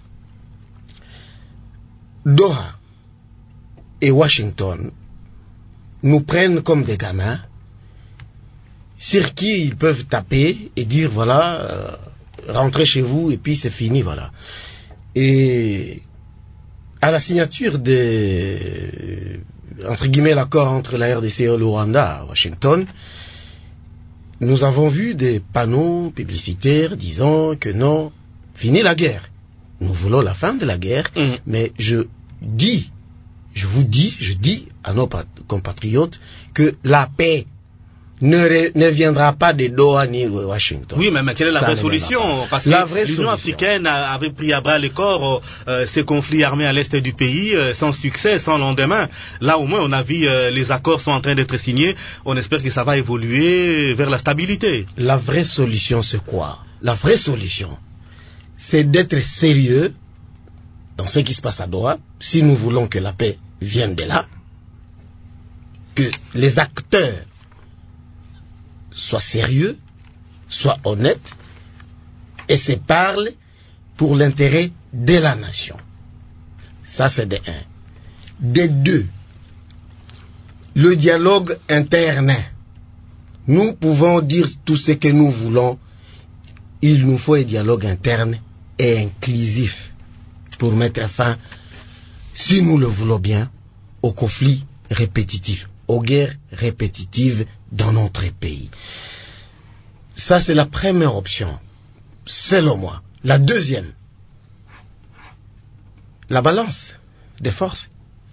S3: Doha et Washington nous prennent comme des gamins sur qui ils peuvent taper et dire, voilà, euh, rentrez chez vous et puis c'est fini, voilà. Et à la signature de, entre guillemets, l'accord entre la R D C et le Rwanda à Washington, nous avons vu des panneaux publicitaires disant que non, fini la guerre. Nous voulons la fin de la guerre, mmh. mais je dis, je vous dis, je dis à nos compatriotes que la paix ne, re, ne viendra pas de Doha ni de Washington.
S2: Oui, mais, mais quelle est la Ça vraie solution? Parce
S3: la
S2: que l'Union africaine avait pris à bras le corps euh, ces conflits armés à l'est du pays, euh, sans succès, sans lendemain. Là, au moins, on a vu euh, les accords sont en train d'être signés. On espère que ça va évoluer vers la stabilité.
S3: La vraie solution, c'est quoi? La vraie solution, c'est d'être sérieux dans ce qui se passe à Doha, si nous voulons que la paix vienne de là, que les acteurs soient sérieux, soient honnêtes et se parlent pour l'intérêt de la nation. Ça, c'est de un. De deux, le dialogue interne. Nous pouvons dire tout ce que nous voulons. Il nous faut un dialogue interne et inclusif pour mettre fin, si nous le voulons bien, aux conflits répétitifs, aux guerres répétitives dans notre pays. Ça, c'est la première option, selon moi. La deuxième, la balance des forces.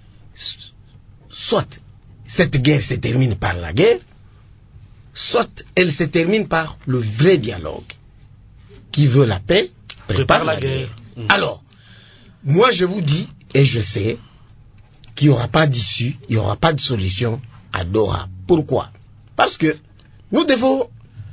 S3: Soit cette guerre se termine par la guerre, soit elle se termine par le vrai dialogue. Qui veut la paix, prépare, prépare la, la guerre. guerre. Mmh. Alors, moi je vous dis, et je sais, qu'il n'y aura pas d'issue, il n'y aura pas de solution à Doha. Pourquoi? Parce que nous devons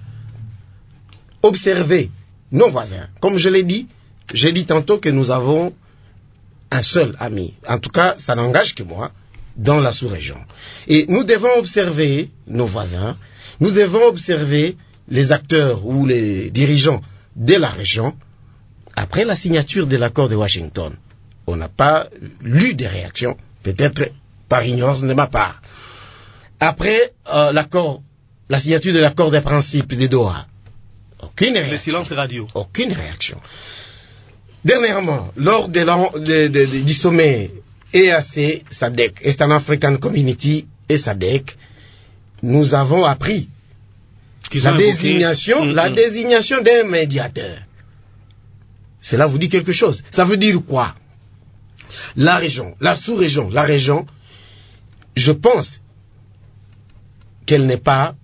S3: observer nos voisins. Comme je l'ai dit, j'ai dit tantôt que nous avons un seul ami. En tout cas, ça n'engage que moi, dans la sous-région. Et nous devons observer nos voisins, nous devons observer les acteurs ou les dirigeants de la région. Après la signature de l'accord de Washington, on n'a pas lu des réactions, peut-être par ignorance de ma part. Après euh, l'accord, la signature de l'accord des principes de Doha, aucune réaction.
S2: Le silence radio.
S3: Aucune réaction. Dernièrement, lors de la, de, de, de, du sommet E A C, S A D C, Eastern African Community et S A D C, nous avons appris la désignation, mmh, la mmh. désignation d'un médiateur. Cela vous dit quelque chose. Ça veut dire quoi? La région, la sous-région, la région, je pense qu'elle n'est pas,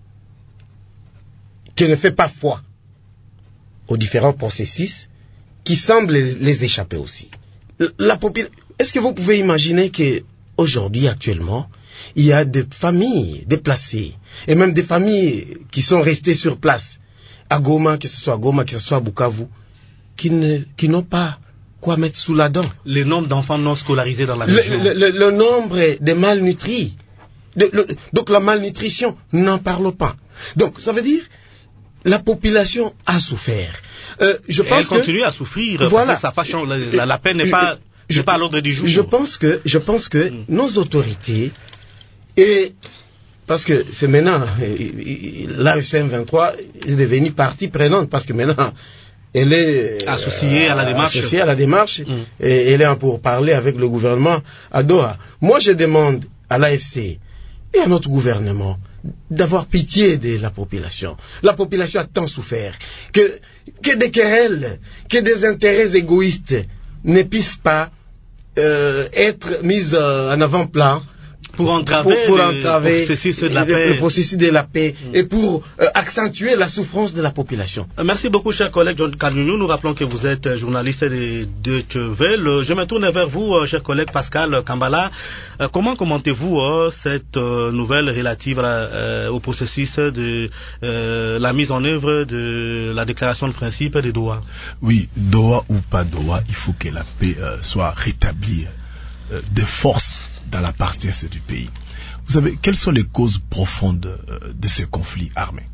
S3: qu'elle ne fait pas foi aux différents processus qui semblent les, les échapper aussi. La population, est-ce que vous pouvez imaginer que aujourd'hui, actuellement, il y a des familles déplacées et même des familles qui sont restées sur place à Goma, que ce soit à Goma, que ce soit à Bukavu, qui ne, qui n'ont pas quoi mettre sous la dent.
S2: Le nombre d'enfants non scolarisés dans la région.
S3: Le, le, le nombre de malnutris. De, le, donc la malnutrition, n'en parlons pas. Donc ça veut dire la population a souffert. Euh, je pense
S2: elle continue
S3: que,
S2: à souffrir.
S3: Voilà.
S2: Ça pas, la, la, la peine n'est pas,
S3: je,
S2: n'est pas à l'ordre du jour.
S3: Je pense que, je pense que mm. nos autorités et parce que c'est maintenant l'A F C M vingt-trois est devenue partie prenante parce que maintenant elle est
S2: associée euh, à la démarche,
S3: associée à la démarche mm. et elle est en pourparlers avec le gouvernement à Doha. Moi, je demande à l'A F C et à notre gouvernement d'avoir pitié de la population. La population a tant souffert que, que des querelles, que des intérêts égoïstes ne puissent pas euh, être mis euh, en avant-plan
S2: pour entraver,
S3: pour, pour entraver
S2: le processus de la
S3: le,
S2: paix,
S3: le processus de la paix mm. et pour euh, accentuer la souffrance de la population.
S2: Merci beaucoup, cher collègue John Kanunou. Nous rappelons que vous êtes journaliste de Deutsche Welle. Je me tourne vers vous, cher collègue Pascal Kambala. Euh, comment commentez-vous euh, cette euh, nouvelle relative à, euh, au processus de euh, la mise en œuvre de la déclaration de principe de Doha?
S5: Oui, Doha ou pas Doha, il faut que la paix euh, soit rétablie euh, de force dans la partie est du pays. Vous savez, quelles sont les causes profondes euh, de ces conflits armés?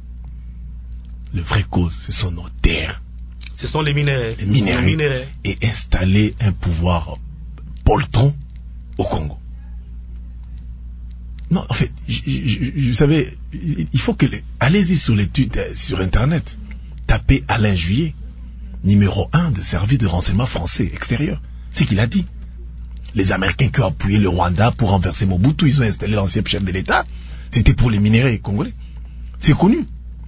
S5: Les vraies causes, ce sont nos terres.
S2: Ce sont les minéraux.
S5: Les minéraux. Les minéraux. Et installer un pouvoir poltron au Congo. Non, en fait, vous savez, il faut que... Les, allez-y sur l'étude, sur Internet. Tapez Alain Juillet, numéro un de service de renseignement français extérieur. C'est qu'il a dit. Les Américains qui ont appuyé le Rwanda pour renverser Mobutu, ils ont installé l'ancien chef de l'État. C'était pour les minéraux congolais. C'est connu.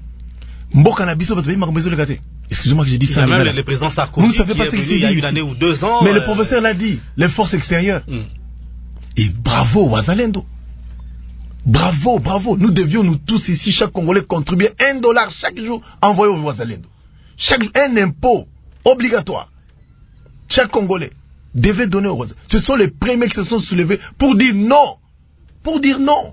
S5: Excusez-moi que j'ai dit
S2: il
S5: ça.
S2: Il y a même le président Sarkozy.
S5: Vous ne savez pas ce qu'il dit.
S2: Il y a une année ou deux ans.
S5: Mais
S2: euh...
S5: le professeur l'a dit. Les forces extérieures. Mm. Et bravo Wazalendo. Bravo, bravo. Nous devions, nous tous ici, chaque Congolais, contribuer un dollar chaque jour envoyé au Wazalendo. Chaque jour, un impôt obligatoire. Chaque Congolais devait donner au Wazalendo. Ce sont les premiers qui se sont soulevés pour dire non. Pour dire non.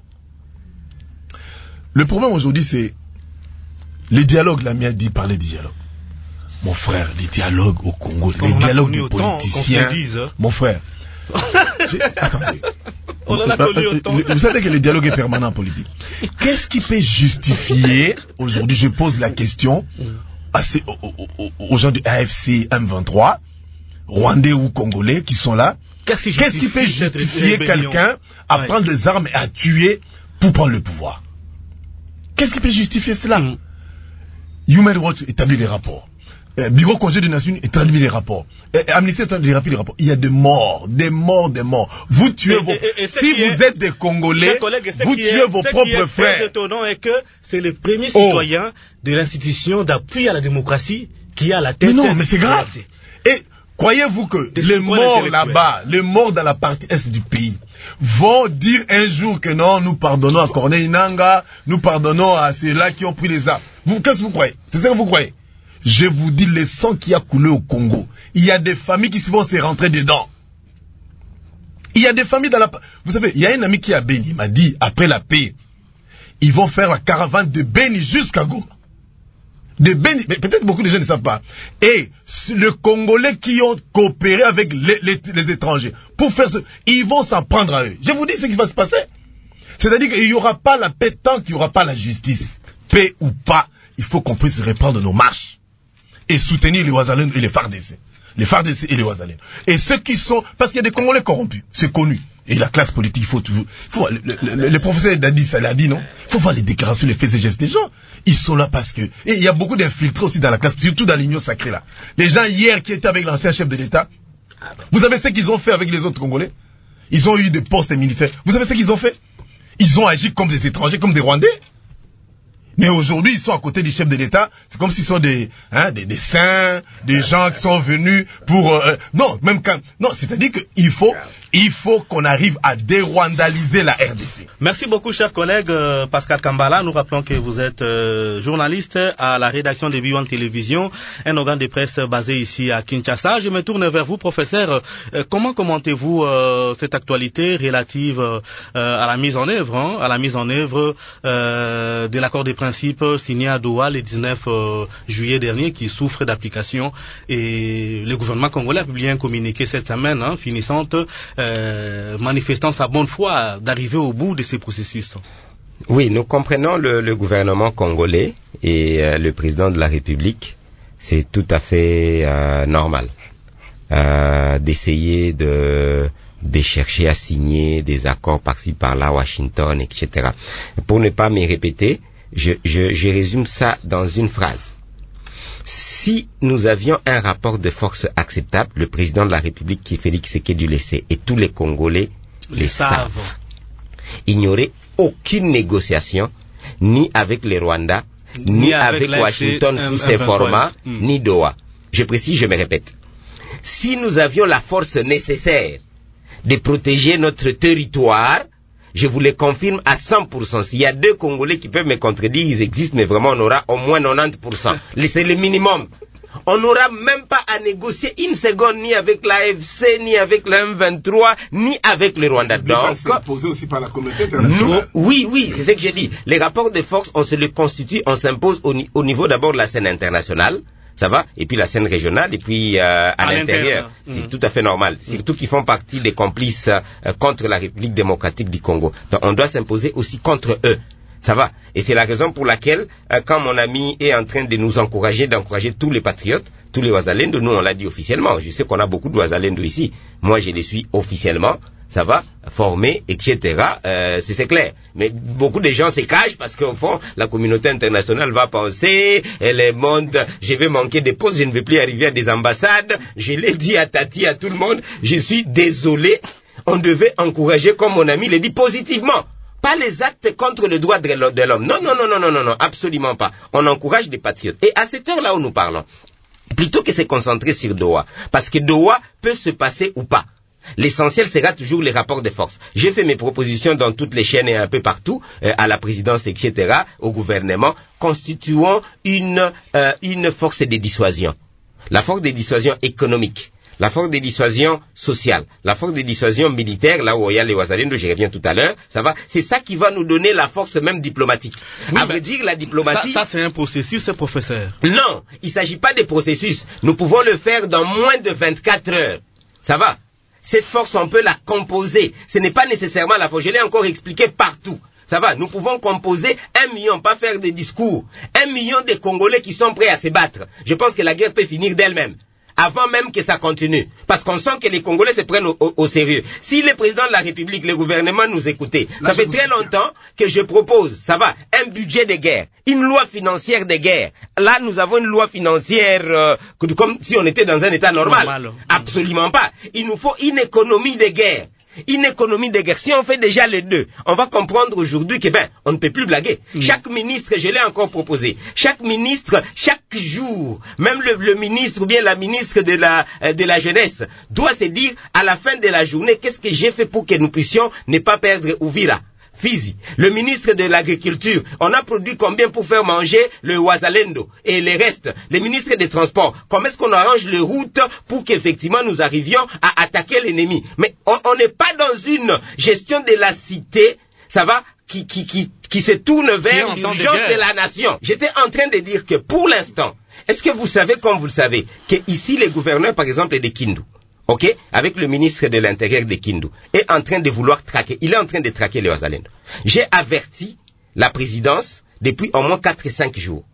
S5: Le problème aujourd'hui, c'est les dialogues. La mienne dit parler du dialogue. Mon frère, les dialogues au Congo,
S2: on
S5: les dialogues des
S2: autant,
S5: politiciens.
S2: Dise, hein.
S5: Mon frère. Attendez.
S2: On en a connu autant.
S5: Vous savez que le dialogue est permanent en politique. Qu'est-ce qui peut justifier, aujourd'hui, je pose la question à ces, aux, aux, aux gens du A F C M vingt-trois, Rwandais ou Congolais qui sont là. Qu'est-ce qui, Qu'est-ce qui peut justifier quelqu'un à ouais. prendre des armes et à tuer pour prendre le pouvoir? Qu'est-ce qui peut justifier cela? mm. Human Rights Watch établit les rapports. Euh, Bureau Congé des Nations Unies établit les rapports. Euh, Amnesty établit les rapports. Il y a des morts, des morts, des morts. Vous tuez et, vos... Et, et si vous est... êtes des Congolais, collègues, vous tuez est, vos propres frères. Ce qui est
S2: étonnant est que c'est le premier citoyen oh. de l'institution d'appui à la démocratie qui a la tête.
S5: Mais non, mais c'est grave. Et croyez-vous que des les morts là-bas, les morts dans la partie est du pays, vont dire un jour que non, nous pardonnons à Corneille Nangaa, nous pardonnons à ceux-là qui ont pris les armes. Vous, qu'est-ce que vous croyez? C'est ça que vous croyez? Je vous dis le sang qui a coulé au Congo. Il y a des familles qui vont se rentrer dedans. Il y a des familles dans la... Vous savez, il y a un ami qui est à Beni, il m'a dit, après la paix, ils vont faire la caravane de Beni jusqu'à Goma. De Beni, mais peut-être beaucoup de gens ne savent pas. Et les Congolais qui ont coopéré avec les, les, les étrangers pour faire ce... Ils vont s'en prendre à eux. Je vous dis ce qui va se passer. C'est-à-dire qu'il n'y aura pas la paix tant qu'il n'y aura pas la justice. Paix ou pas, il faut qu'on puisse reprendre nos marches et soutenir les Ouazalendo et les F A R D C. les F A R D C et les Ouazalendo. Et ceux qui sont, parce qu'il y a des Congolais corrompus, c'est connu. Et la classe politique, il faut toujours, faut, le, le, le, le professeur Dadi, ça l'a dit, non? Il faut voir les déclarations, les faits et gestes des gens. Ils sont là parce que, et il y a beaucoup d'infiltrés aussi dans la classe, surtout dans l'Union sacrée, là. Les gens hier qui étaient avec l'ancien chef de l'État, vous savez ce qu'ils ont fait avec les autres Congolais? Ils ont eu des postes militaires. Vous savez ce qu'ils ont fait? Ils ont agi comme des étrangers, comme des Rwandais. Mais aujourd'hui, ils sont à côté du chef de l'État. C'est comme s'ils sont des, hein, des, des saints, des gens qui sont venus pour, euh, non, même quand, non, c'est-à-dire qu'il faut, il faut qu'on arrive à dérwandaliser la R D C.
S2: Merci beaucoup, cher collègue euh, Pascal Kambala. Nous rappelons que vous êtes euh, journaliste à la rédaction de B un Télévision, un organe de presse basé ici à Kinshasa. Je me tourne vers vous, professeur. Euh, comment commentez-vous euh, cette actualité relative euh, à la mise en œuvre, hein, à la mise en œuvre euh, de l'accord des principe signé à Doha le dix-neuf euh, juillet dernier qui souffre d'application, et le gouvernement congolais a publié un communiqué cette semaine hein, finissant euh, manifestant sa bonne foi d'arriver au bout de ces processus.
S4: Oui, nous comprenons le, le gouvernement congolais et euh, le président de la République. C'est tout à fait euh, normal euh, d'essayer de de chercher à signer des accords par-ci par-là, Washington, et cetera. Pour ne pas me répéter, Je, je, je résume ça dans une phrase. Si nous avions un rapport de force acceptable, le président de la République, qui est Félix Tshisekedi, le sait, et tous les Congolais les, les savent. savent, il n'y aurait aucune négociation, ni avec les Rwandais, ni, ni avec, avec Washington sous ces formats, mm. ni Doha. Je précise, je me répète. Si nous avions la force nécessaire de protéger notre territoire, je vous le confirme à cent pour cent. S'il y a deux Congolais qui peuvent me contredire, ils existent, mais vraiment on aura au moins quatre-vingt-dix pour cent. C'est le minimum. On n'aura même pas à négocier une seconde ni avec la F C, ni avec le M vingt-trois, ni avec le Rwanda. Donc,
S5: posé aussi par la communauté internationale.
S4: Nous, oui, oui, c'est ce que j'ai dit. Les rapports de force, on se les constitue, on s'impose au, au niveau d'abord de la scène internationale. Ça va? Et puis la scène régionale, et puis euh, à, à l'intérieur. C'est mmh. tout à fait normal. Mmh. Surtout qu'ils font partie des complices euh, contre la République démocratique du Congo. Donc on doit s'imposer aussi contre eux. Ça va? Et c'est la raison pour laquelle, euh, quand mon ami est en train de nous encourager, d'encourager tous les patriotes, tous les Ouazalendo, nous on l'a dit officiellement. Je sais qu'on a beaucoup de Ouazalendo ici. Moi je les suis officiellement. Ça va, formés, et cetera. Euh, c'est, c'est clair. Mais beaucoup de gens se cachent parce qu'au fond, la communauté internationale va penser, et le monde, je vais manquer des postes, je ne vais plus arriver à des ambassades. Je l'ai dit à Tati, à tout le monde, je suis désolé. On devait encourager, comme mon ami l'a dit, positivement. Pas les actes contre le droit de l'homme. Non, non, non, non, non, non, non, absolument pas. On encourage les patriotes. Et à cette heure-là où nous parlons, plutôt que se concentrer sur Doha, parce que Doha peut se passer ou pas. L'essentiel sera toujours les rapports de force. J'ai fait mes propositions dans toutes les chaînes et un peu partout, euh, à la présidence, et cetera, au gouvernement, constituant une, euh, une force de dissuasion. La force de dissuasion économique, la force de dissuasion sociale, la force de dissuasion militaire, là où il y a les Ouazalendo, je reviens tout à l'heure, ça va, c'est ça qui va nous donner la force même diplomatique. Oui, à vrai dire, la diplomatie...
S2: Ça, ça c'est un processus, professeur.
S4: Non, il ne s'agit pas de processus. Nous pouvons le faire dans moins de vingt-quatre heures. Ça va? Cette force, on peut la composer. Ce n'est pas nécessairement la force. Je l'ai encore expliqué partout. Ça va, nous pouvons composer un million, pas faire des discours. Un million de Congolais qui sont prêts à se battre. Je pense que la guerre peut finir d'elle-même. Avant même que ça continue. Parce qu'on sent que les Congolais se prennent au, au, au sérieux. Si le président de la République, le gouvernement nous écoutait, là, ça fait très longtemps que je propose, ça va, un budget de guerre, une loi financière de guerre. Là, nous avons une loi financière euh, comme si on était dans un état normal. normal. Absolument pas. Il nous faut une économie de guerre. Une économie de guerre. Si on fait déjà les deux, on va comprendre aujourd'hui que ben, on ne peut plus blaguer. Mmh. Chaque ministre, je l'ai encore proposé, chaque ministre, chaque jour, même le, le ministre ou bien la ministre de la, euh, de la jeunesse, doit se dire à la fin de la journée, qu'est-ce que j'ai fait pour que nous puissions ne pas perdre Uvira, Fizi. Le ministre de l'Agriculture, on a produit combien pour faire manger le Ouazalendo et les restes. Le ministre des Transports, comment est-ce qu'on arrange les routes pour qu'effectivement nous arrivions à attaquer l'ennemi. Mais on n'est pas dans une gestion de la cité, ça va, qui, qui, qui, qui se tourne vers l'urgence de, de la nation. J'étais en train de dire que pour l'instant, est-ce que vous savez, comme vous le savez, que ici les gouverneurs, par exemple, de Kindu, ok, avec le ministre de l'Intérieur de Kindu, est en train de vouloir traquer, il est en train de traquer les Ouazalendo. J'ai averti la présidence depuis au moins quatre et cinq jours.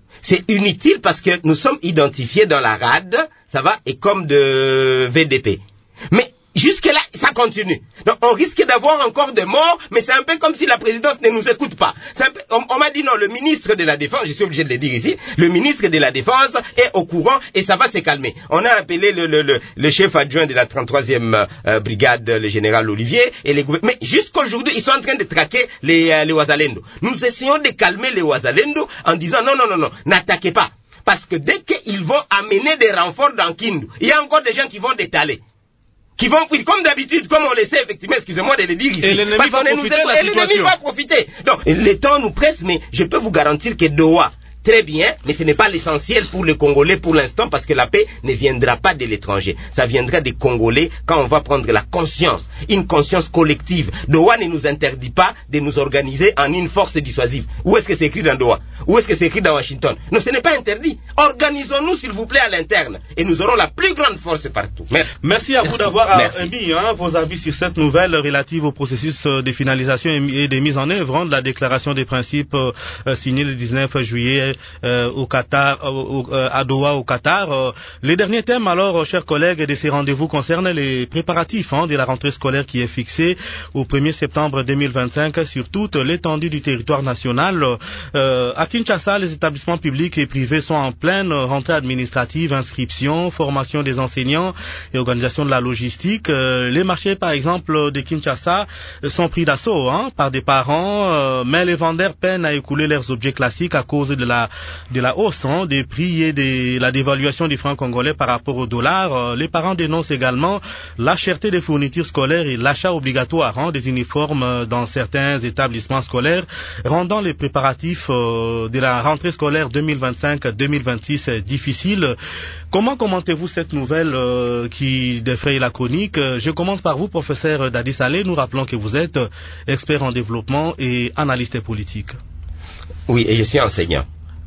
S4: C'est inutile parce que nous sommes identifiés dans la R A D, ça va, et comme de V D P. Mais jusque-là, ça continue. Donc, on risque d'avoir encore des morts, mais c'est un peu comme si la présidence ne nous écoute pas. C'est un peu, on, on m'a dit non, le ministre de la Défense, je suis obligé de le dire ici, le ministre de la Défense est au courant et ça va se calmer. On a appelé le, le, le, le chef adjoint de la trente-troisième euh, brigade, le général Olivier, et les gouvernements. Mais jusqu'aujourd'hui, ils sont en train de traquer les, euh, les Ouazalendo. Nous essayons de calmer les Ouazalendo en disant non, non, non, non, n'attaquez pas. Parce que dès qu'ils vont amener des renforts dans Kindu, il y a encore des gens qui vont détaler. Qui vont fuir, comme d'habitude, comme on le sait, effectivement, excusez-moi de le dire ici.
S2: Et l'ennemi va profiter de la situation. Et l'ennemi va profiter.
S4: Donc, le temps nous presse, mais je peux vous garantir que Doha, très bien, mais ce n'est pas l'essentiel pour les Congolais pour l'instant, parce que la paix ne viendra pas de l'étranger. Ça viendra des Congolais quand on va prendre la conscience, une conscience collective. Doha ne nous interdit pas de nous organiser en une force dissuasive. Où est-ce que c'est écrit dans Doha? Où est-ce que c'est écrit dans Washington? Non, ce n'est pas interdit. Organisons-nous, s'il vous plaît, à l'interne. Et nous aurons la plus grande force partout. Merci.
S2: Merci à vous d'avoir émis hein, vos avis sur cette nouvelle relative au processus de finalisation et de mise en œuvre hein, de la déclaration des principes euh, signée le dix-neuf juillet Euh, au Qatar, au, euh, à Doha au Qatar. Euh, les derniers thèmes alors, chers collègues, de ces rendez-vous concernent les préparatifs hein, de la rentrée scolaire qui est fixée au premier septembre deux mille vingt-cinq sur toute l'étendue du territoire national. Euh, à Kinshasa, les établissements publics et privés sont en pleine rentrée administrative, inscription, formation des enseignants et organisation de la logistique. Euh, les marchés, par exemple, de Kinshasa sont pris d'assaut hein, par des parents, euh, mais les vendeurs peinent à écouler leurs objets classiques à cause de la de la hausse hein, des prix et de la dévaluation du franc congolais par rapport au dollar. Euh, les parents dénoncent également la cherté des fournitures scolaires et l'achat obligatoire hein, des uniformes dans certains établissements scolaires, rendant les préparatifs euh, de la rentrée scolaire deux mille vingt-cinq deux mille vingt-six difficiles. Comment commentez-vous cette nouvelle euh, qui défraye la chronique? Je commence par vous, professeur Dadi Saleh. Nous rappelons que vous êtes expert en développement et analyste politique.
S4: Oui, et je suis enseignant.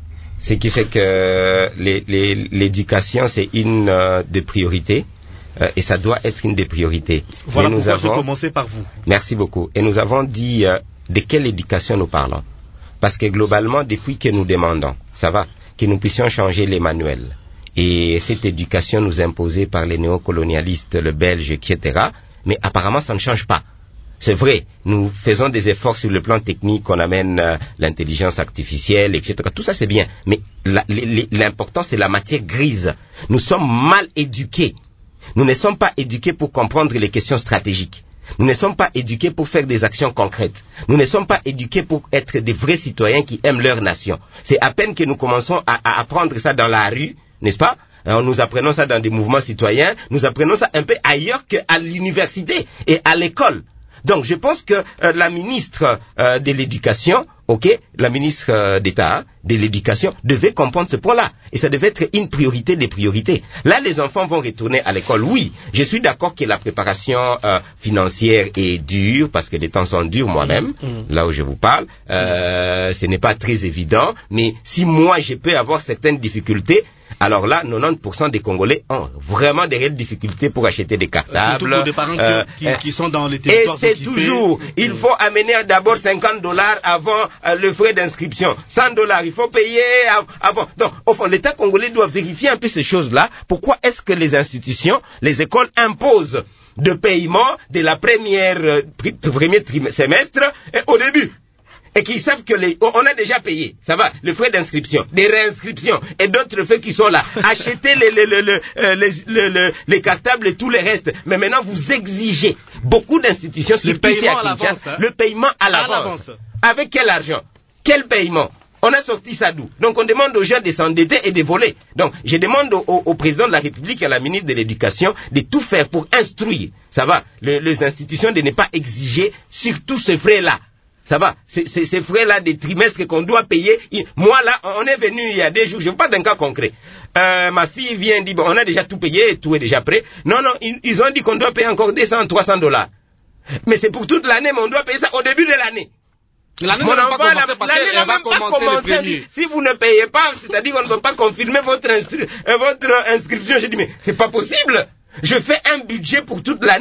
S4: Ce qui fait que les, les, l'éducation, c'est une euh, des priorités euh, et ça doit être une des priorités.
S2: Voilà
S4: Mais
S2: pourquoi
S4: nous avons...
S2: je commençais par vous.
S4: Merci beaucoup. Et nous avons dit euh, de quelle éducation nous parlons. Parce que globalement, depuis que nous demandons, ça va, que nous puissions changer les manuels. Et cette éducation nous imposée par les néocolonialistes, le Belge, et cetera. Mais apparemment, ça ne change pas. C'est vrai, nous faisons des efforts sur le plan technique, on amène euh, l'intelligence artificielle, et cetera. Tout ça, c'est bien. Mais la, l'important, c'est la matière grise. Nous sommes mal éduqués. Nous ne sommes pas éduqués pour comprendre les questions stratégiques. Nous ne sommes pas éduqués pour faire des actions concrètes. Nous ne sommes pas éduqués pour être des vrais citoyens qui aiment leur nation. C'est à peine que nous commençons à, à apprendre ça dans la rue, n'est-ce pas? Alors, nous apprenons ça dans des mouvements citoyens. Nous apprenons ça un peu ailleurs qu'à l'université et à l'école. Donc, je pense que euh, la ministre euh, de l'Éducation, ok, la ministre euh, d'État hein, de l'Éducation devait comprendre ce point-là. Et ça devait être une priorité des priorités. Là, les enfants vont retourner à l'école. Oui, je suis d'accord que la préparation euh, financière est dure, parce que les temps sont durs moi-même, mmh. là où je vous parle. Euh, ce n'est pas très évident, mais si moi, je peux avoir certaines difficultés, alors là, quatre-vingt-dix pour cent des Congolais ont vraiment des réelles difficultés pour acheter des cartables.
S2: Surtout pour des parents euh, qui, qui, qui sont dans les territoires
S4: occupés. Et c'est toujours, il faut amener d'abord cinquante dollars avant euh, le frais d'inscription. cent dollars, il faut payer avant. Donc, au fond, l'État congolais doit vérifier un peu ces choses-là. Pourquoi est-ce que les institutions, les écoles imposent de paiement de la première, euh, premier trimestre, semestre et au début? Et qui savent que les, on a déjà payé, ça va, les frais d'inscription, des réinscriptions et d'autres frais qui sont là. Achetez les, les, les, les, les, les, les, les cartables et tout le reste. Mais maintenant, vous exigez beaucoup d'institutions, surtout ici à Kinshasa, hein? Le paiement à l'avance. Avec quel argent? Quel paiement? On a sorti ça d'où? Donc on demande aux gens de s'endetter et de voler. Donc je demande au, au, au président de la République et à la ministre de l'Éducation de tout faire pour instruire, ça va, les, les institutions de ne pas exiger surtout ce frais-là. Ça va, c'est, c'est, ces frais-là des trimestres qu'on doit payer. Moi là, on est venu il y a des jours, je vous parle d'un cas concret. Euh, ma fille vient dire, bon, on a déjà tout payé, tout est déjà prêt. Non, non, ils, ils ont dit qu'on doit payer encore deux cents, trois cents dollars. Mais c'est pour toute l'année, mais on doit payer ça au début de l'année.
S2: L'année n'a même pas commencé parce qu'elle va commencer le premier.
S4: Si vous ne payez pas, c'est-à-dire qu'on ne peut pas confirmer votre, instru- euh, votre inscription. J'ai dit, mais c'est pas possible. Je fais un budget pour toute l'année.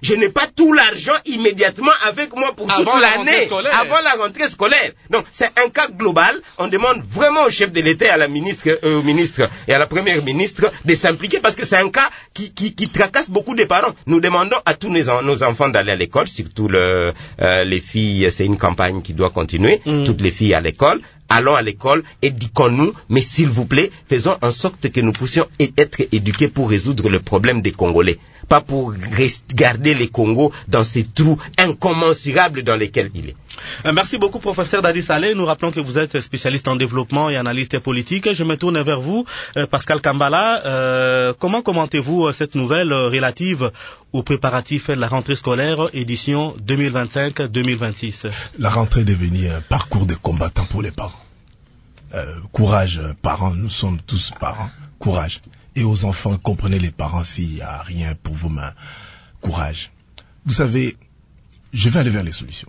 S4: je n'ai pas tout l'argent immédiatement avec moi pour
S2: avant
S4: toute
S2: la
S4: l'année, avant la rentrée scolaire. Donc, c'est un cas global. On demande vraiment au chef de l'État et à la ministre, euh, au ministre et à la première ministre de s'impliquer parce que c'est un cas qui, qui, qui tracasse beaucoup de parents. Nous demandons à tous nos, nos enfants d'aller à l'école, surtout le, euh, les filles, c'est une campagne qui doit continuer, mmh. toutes les filles à l'école. Allons à l'école, éduquons-nous, mais s'il vous plaît, faisons en sorte que nous puissions être éduqués pour résoudre le problème des Congolais. Pas pour garder les Congos dans ces trous incommensurables dans lesquels il est.
S2: Euh, merci beaucoup, professeur Dadi Saleh. Nous rappelons que vous êtes spécialiste en développement et analyste politique. Je me tourne vers vous, euh, Pascal Kambala. Euh, comment commentez-vous euh, cette nouvelle euh, relative aux préparatifs de la rentrée scolaire édition deux mille vingt-cinq deux mille vingt-six?
S5: La rentrée est devenue un parcours de combattant pour les parents. Euh, courage, parents, nous sommes tous parents. Courage. Et aux enfants, comprenez les parents s'il n'y a rien pour vous, mais courage. Vous savez, je vais aller vers les solutions.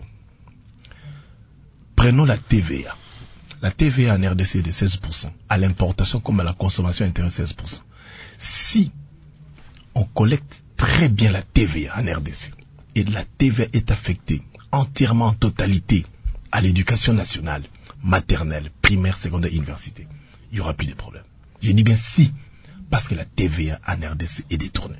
S5: Prenons la T V A. La T V A en R D C est de seize pour cent. À l'importation comme à la consommation intérieure, seize pour cent. Si on collecte très bien la T V A en R D C, et la T V A est affectée entièrement en totalité à l'éducation nationale, maternelle, primaire, secondaire, université, il n'y aura plus de problème. Je dis bien si, parce que la T V A en R D C est détournée.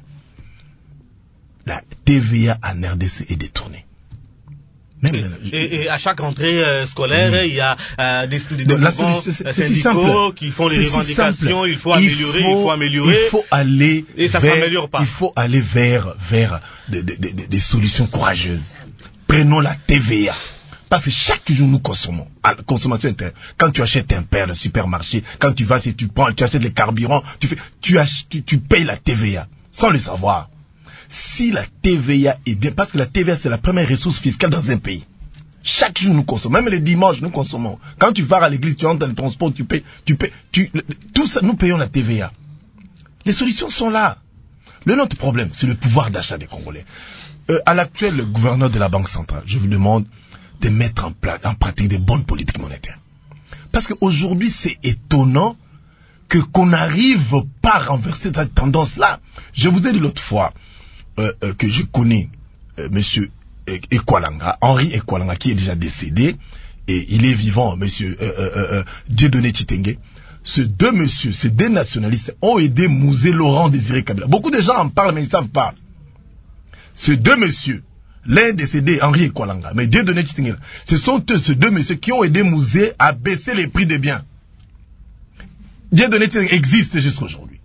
S5: La T V A en R D C est détournée. Même,
S2: et, et, et à chaque rentrée euh, scolaire, oui. il y a euh, des, des, des mouvements syndicaux qui font les revendications. Il faut améliorer, il faut, il faut améliorer.
S5: Il faut aller
S2: et ça
S5: vers,
S2: s'améliore pas.
S5: Il faut aller vers vers des, des, des, des solutions courageuses. Prenons la T V A. Parce que chaque jour nous consommons. À la consommation intérieure. Quand tu achètes un pain au supermarché, quand tu vas, si tu prends, tu achètes les carburants, tu fais, tu, ach, tu, tu payes la T V A sans le savoir. Si la T V A est bien, parce que la T V A c'est la première ressource fiscale dans un pays. Chaque jour nous consommons, même les dimanches nous consommons. Quand tu vas à l'église, tu entres dans le transport, tu payes, tu payes, tu, tout ça, nous payons la T V A. Les solutions sont là. Le notre problème, c'est le pouvoir d'achat des Congolais. Euh, à l'actuel gouverneur de la Banque centrale, je vous demande de mettre en, pla- en pratique des bonnes politiques monétaires. Parce qu'aujourd'hui, c'est étonnant que qu'on n'arrive pas à renverser cette tendance-là. Je vous ai dit l'autre fois euh, euh, que je connais euh, Monsieur Ekwalanga, Henri Ekwalanga, qui est déjà décédé, et il est vivant, Monsieur euh, euh, euh, Dieudonné Chitenge. Ces deux messieurs, ces deux nationalistes ont aidé Mouzé Laurent Désiré Kabila. Beaucoup de gens en parlent, mais ils ne savent pas. Ces deux messieurs, l'un décédé, Henri Ekwalanga, mais Dieudonné Chitenge, ce sont eux, ces deux messieurs qui ont aidé Mouzé à baisser les prix des biens. Dieudonné Chitenge existe jusqu'à aujourd'hui.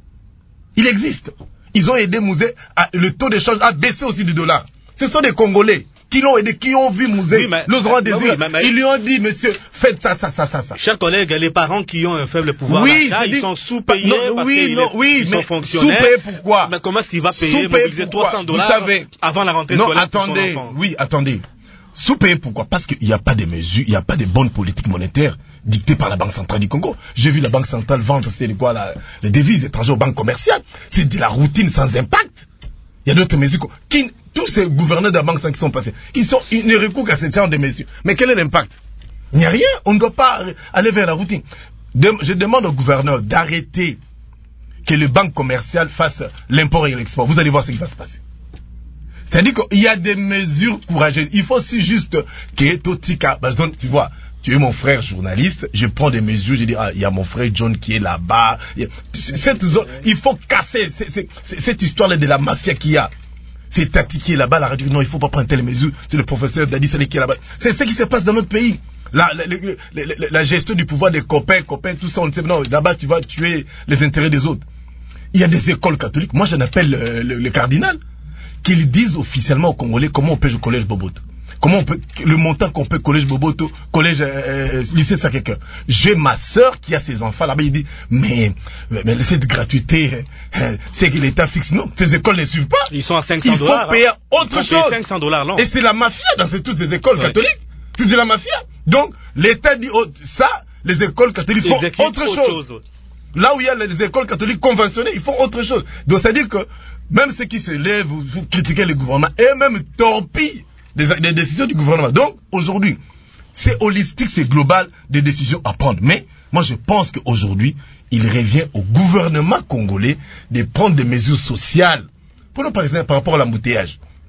S5: Il existe. Ils ont aidé Mouzé, à, le taux d'échange a baissé aussi du dollar. Ce sont des Congolais qui l'ont aidé, qui ont vu Mouzé, oui, Laurent Désiré. Oui, ils lui ont dit, monsieur, faites ça, ça, ça, ça, ça.
S2: Chers collègues, les parents qui ont un faible pouvoir
S5: oui,
S2: d'achat, ils
S5: dit,
S2: sont sous-payés
S5: non,
S2: parce
S5: oui,
S2: qu'ils
S5: non, oui,
S2: ils
S5: mais
S2: sont fonctionnaires.
S5: Sous-payés pourquoi?
S2: Mais comment est-ce qu'il va payer, mobiliser trois cents dollars avant la rentrée
S5: non,
S2: scolaire
S5: attendez,
S2: pour son enfant?
S5: Oui, attendez. Sous-payés pourquoi? Parce qu'il n'y a pas de mesures, il n'y a pas de bonnes politiques monétaires dictées par la Banque centrale du Congo. J'ai vu la Banque centrale vendre, c'est quoi, la, les devises étrangères aux banques commerciales. C'est de la routine sans impact. Il y a d'autres mesures qui, tous ces gouverneurs de la Banque centrale qui sont passés, ils, sont, ils ne recourent qu'à ce genre de mesures. Mais quel est l'impact? Il n'y a rien. On ne doit pas aller vers la routine. De, je demande au gouverneur d'arrêter que les banques commerciales fassent l'import et l'export. Vous allez voir ce qui va se passer. C'est-à-dire qu'il y a des mesures courageuses. Il faut aussi juste que Totika, tu vois, tu es mon frère journaliste, je prends des mesures, je dis, ah, il y a mon frère John qui est là-bas. Cette zone, il faut casser c'est, c'est, c'est, cette histoire-là de la mafia qu'il y a. C'est Tati qui est là-bas, la radio, non, il faut pas prendre telle mesure. C'est le professeur Dadi Saleh qui est là-bas. C'est ce qui se passe dans notre pays. La, la, la, la, la gestion du pouvoir des copains, copains, tout ça, on ne sait pas. Non, là-bas, tu vas tuer les intérêts des autres. Il y a des écoles catholiques. Moi, j'en appelle le, le, le cardinal. Qu'ils disent officiellement aux Congolais comment on paye au collège Boboto. Comment on peut, le montant qu'on paye collège Boboto, collège, euh, lycée Sacré-Cœur. J'ai ma sœur qui a ses enfants là-bas, il dit, mais, mais cette gratuité, euh, c'est que l'État fixe. Non, ces écoles ne suivent pas.
S2: Ils sont à cinq cents dollars.
S5: Il faut payer hein. autre chose.
S2: cinq cents dollars, non.
S5: Et c'est la mafia dans ces, toutes ces écoles ouais. catholiques. C'est de la mafia. Donc, l'État dit, oh, ça, les écoles catholiques font autre, autre chose. chose. Là où il y a les écoles catholiques conventionnées, ils font autre chose. Donc, c'est-à-dire que, même ceux qui se lèvent, vous, vous critiquez le gouvernement, et même torpillent des, des décisions du gouvernement. Donc, aujourd'hui, c'est holistique, c'est global, des décisions à prendre. Mais, moi, je pense qu'aujourd'hui, il revient au gouvernement congolais de prendre des mesures sociales. Prenons par exemple, par rapport à l'embouteillage.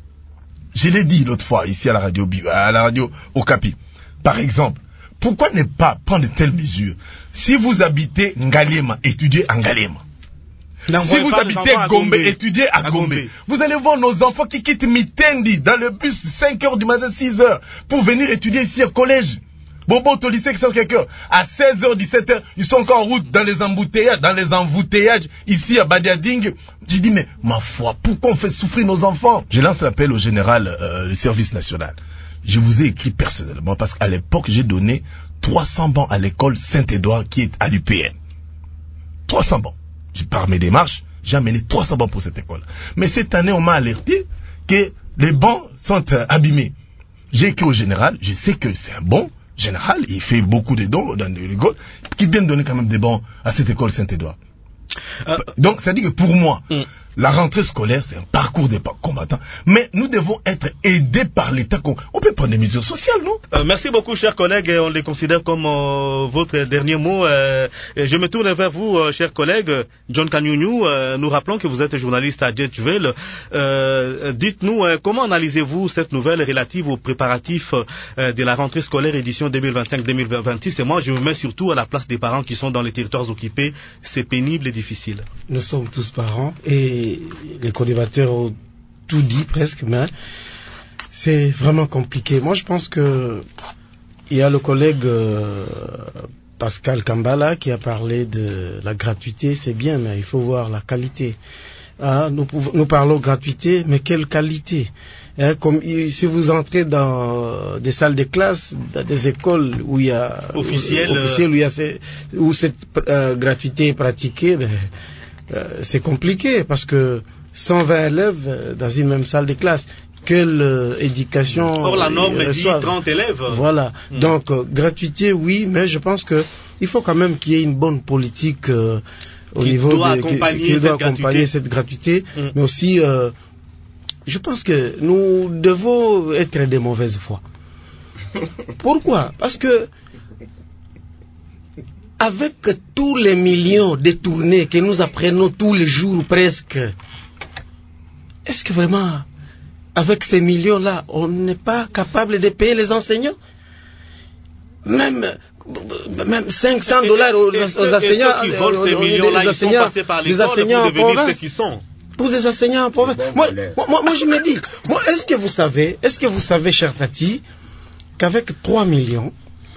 S5: je l'ai dit l'autre fois ici à la radio, à la radio Okapi. Par exemple, pourquoi ne pas prendre de telles mesures? Si vous habitez Ngalema, étudiez à Ngalema. Si vous habitez Gombe, étudiez à, à Gombe. Gombe. Vous allez voir nos enfants qui quittent Mitendi dans le bus cinq heures du matin, six heures, pour venir étudier ici au collège. Bobo, au lycée, quelqu'un. À seize heures, dix-sept heures, ils sont encore en route dans les embouteillages, dans les embouteillages, ici à Badiading. J'ai dit, mais, ma foi, pourquoi on fait souffrir nos enfants? Je lance l'appel au général, euh, du service national. Je vous ai écrit personnellement, parce qu'à l'époque, j'ai donné trois cents bancs à l'école Saint-Édouard, qui est à l'U P N. trois cents bancs. Par mes démarches, j'ai amené trois cents bancs pour cette école. Mais cette année, on m'a alerté que les bancs sont euh, abîmés. J'ai écrit au général, je sais que c'est un bon général, il fait beaucoup de dons dans l'école, qui vient donner quand même des bancs à cette école Saint-Édouard. Euh, Donc, ça dit que pour moi, mm. la rentrée scolaire, c'est un parcours des combattants, mais nous devons être aidés par l'État. On peut prendre des mesures sociales, non?
S2: euh, Merci beaucoup, chers collègues, on les considère comme euh, votre dernier mot. Euh, je me tourne vers vous, euh, chers collègues. John Kanyunyu, euh, nous rappelons que vous êtes journaliste à Djetchville. Euh, dites-nous, euh, comment analysez-vous cette nouvelle relative aux préparatifs euh, de la rentrée scolaire édition deux mille vingt-cinq deux mille vingt-six? Et moi, je me mets surtout à la place des parents qui sont dans les territoires occupés. C'est pénible et difficile.
S3: Nous sommes tous parents et les co-débatteurs ont tout dit presque, mais c'est vraiment compliqué. Moi, je pense que il y a le collègue euh, Pascal Kambala qui a parlé de la gratuité, c'est bien, mais il faut voir la qualité. Ah, nous, nous parlons gratuité, mais quelle qualité? Hein, comme si vous entrez dans des salles de classe, dans des écoles où il y a
S2: officiel,
S3: officiel où il y a ces, où cette euh, gratuité est pratiquée, ben, euh, c'est compliqué parce que cent vingt élèves dans une même salle de classe, quelle euh, éducation?
S2: Or la norme dit trente élèves.
S3: Voilà. Mmh. Donc euh, gratuité, oui, mais je pense que il faut quand même qu'il y ait une bonne politique euh, au
S2: qui
S3: niveau
S2: doit
S3: de,
S2: accompagner
S3: qui, qui doit
S2: cette
S3: accompagner
S2: gratuité.
S3: cette gratuité, mmh. mais aussi euh, je pense que nous devons être de mauvaise foi. Pourquoi? Parce que avec tous les millions détournés que nous apprenons tous les jours presque, est-ce que vraiment, avec ces millions-là, on n'est pas capable de payer les enseignants? Même, même cinq cents dollars aux,
S2: et,
S3: aux enseignants,
S2: et ceux qui volent ces millions-là, ils sont passés par l'école pour devenir ce qu'ils sont.
S3: Pour des enseignants en province. Moi, moi, moi, je me dis, moi, est-ce que vous savez, est-ce que vous savez, cher Tati, qu'avec trois millions,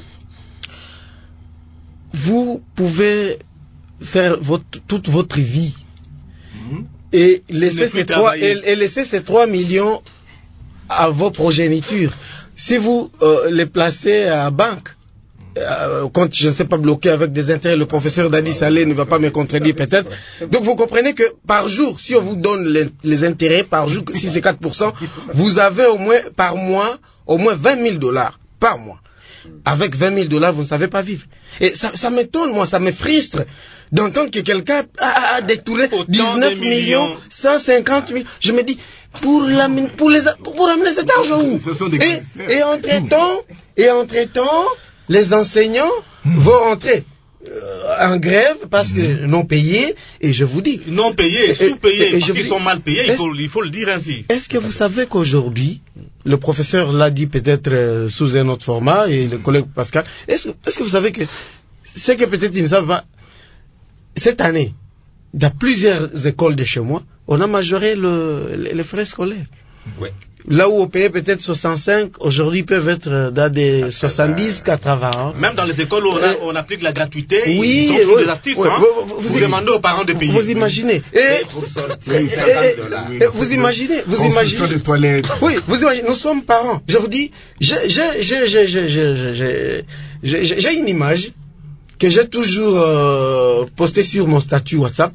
S3: vous pouvez faire votre, toute votre vie mmh. et, laisser ces trois, et, et laisser ces trois millions à vos progénitures. Si vous euh, les placez à banque, euh, compte, je ne sais pas, bloqué avec des intérêts, le professeur Dadi Saleh ne va pas me contredire peut-être. Donc vous comprenez que par jour, si on vous donne les, les intérêts par jour, si c'est quatre pour cent, vous avez au moins par mois, au moins vingt mille dollars par mois. Avec vingt mille dollars, vous ne savez pas vivre. Et ça, ça m'étonne, moi, ça me frustre d'entendre que quelqu'un a, a détourné dix-neuf millions, cent cinquante mille. Je me dis, pour, la, pour, les, pour amener cet argent où? Et, et entre-temps, et entre-temps, les enseignants vont rentrer euh, en grève parce que non payés, et je vous dis...
S2: Non payés, sous-payés, parce qu'ils sont mal payés, il faut, il faut le dire ainsi.
S3: Est-ce que vous savez qu'aujourd'hui, le professeur l'a dit peut-être euh, sous un autre format, et le collègue Pascal, est-ce, est-ce que vous savez que... C'est que peut-être ils ne savent pas... Cette année, dans plusieurs écoles de chez moi, on a majoré le, les, les frais scolaires.
S4: Oui.
S3: Là où on payait peut-être soixante-cinq, aujourd'hui ils peuvent être dans des soixante-dix, quatre-vingts.
S2: Même dans les écoles où on, a, on applique la gratuité,
S3: oui,
S2: ils ont
S3: oui,
S2: des astuces.
S3: oui,
S2: hein,
S3: vous, vous,
S2: vous demandez aux parents de payer.
S3: Vous imaginez. Et, et, et, et, vous imaginez. Vous imaginez.
S5: Des toilettes.
S3: Oui, vous imaginez. Nous sommes parents. Je vous dis, j'ai, j'ai, j'ai, j'ai, j'ai, j'ai, j'ai, j'ai une image que j'ai toujours euh, postée sur mon statut WhatsApp.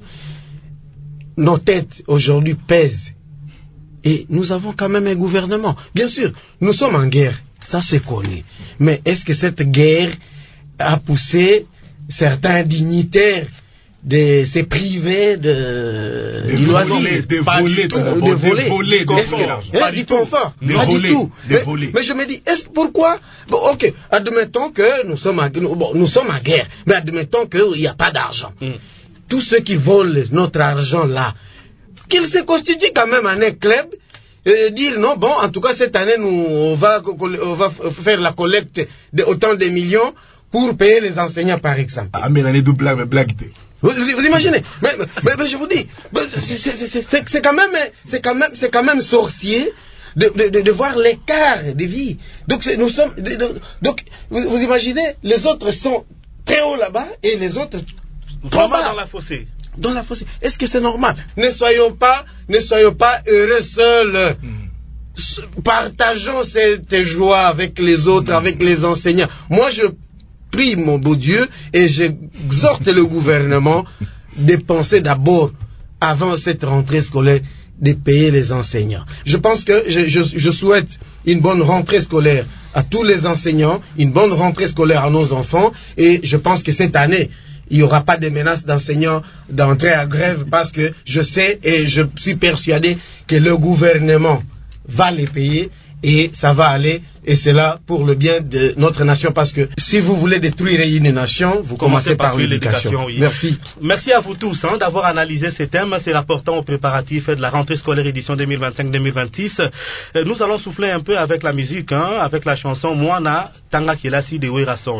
S3: Nos têtes aujourd'hui pèsent. Et nous avons quand même un gouvernement. Bien sûr, nous sommes en guerre, ça c'est connu. Mais est-ce que cette guerre a poussé certains dignitaires de se priver de,
S5: de
S3: du loisir,
S5: de voler,
S3: de, de voler,
S5: de voler,
S3: du confort, hein, du confort,
S5: de
S3: pas
S5: voler,
S3: du tout.
S5: De
S3: mais,
S5: voler.
S3: mais je me dis, est-ce pourquoi? Bon, ok, admettons que nous sommes en, nous, bon, nous sommes en guerre, mais admettons qu'il n'y a pas d'argent. Mm. Tous ceux qui volent notre argent là, qu'ils se constituent quand même en un club euh, dire non, bon, en tout cas cette année nous on va on va faire la collecte de autant de millions pour payer les enseignants par exemple.
S5: Ah mais l'année de blague, blague.
S3: Vous, vous, vous imaginez, mais, mais, mais je vous dis, c'est quand même, c'est quand même, c'est quand même sorcier de, de, de voir l'écart de vie. Donc nous sommes, de, de, donc vous, vous imaginez, les autres sont très haut là-bas et les autres trop bas
S2: dans la fossée.
S3: Dans la fossée. Est-ce que c'est normal? Ne soyons pas, ne soyons pas heureux seuls. Mmh. Partageons cette joie avec les autres, mmh. avec les enseignants. Moi, je prie mon beau Dieu et j'exhorte le gouvernement de penser d'abord, avant cette rentrée scolaire, de payer les enseignants. Je pense que je, je, je souhaite une bonne rentrée scolaire à tous les enseignants, une bonne rentrée scolaire à nos enfants, et je pense que cette année, il n'y aura pas de menace d'enseignants d'entrer à grève parce que je sais et je suis persuadé que le gouvernement va les payer et ça va aller, et c'est là pour le bien de notre nation, parce que si vous voulez détruire une nation, vous commencez, commencez par, par l'éducation. Oui. Merci.
S2: Merci à vous tous hein, d'avoir analysé ces thèmes, c'est rapportant aux préparatifs de la rentrée scolaire édition deux mille vingt-cinq deux mille vingt-six. Nous allons souffler un peu avec la musique, hein, avec la chanson Mwana Tanga Kelasi de Werason.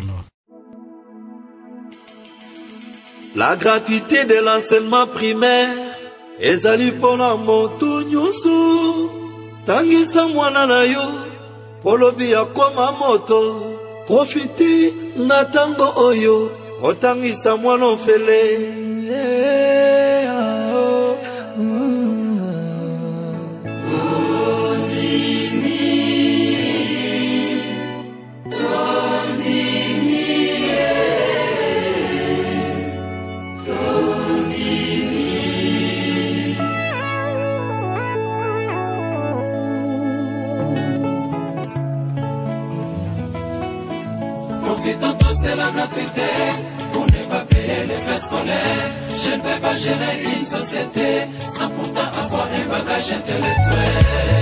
S8: La gratuité de l'enseignement primaire ezali pona motu nyusu. Tangisa mwana na yo polobi ya koma moto. Profiti na tango oyo otangisa mwana ofele.
S9: Profitons tous de la gratuité pour ne pas payer les frais scolaires. Je ne peux pas gérer une société sans pourtant avoir un bagage intellectuel.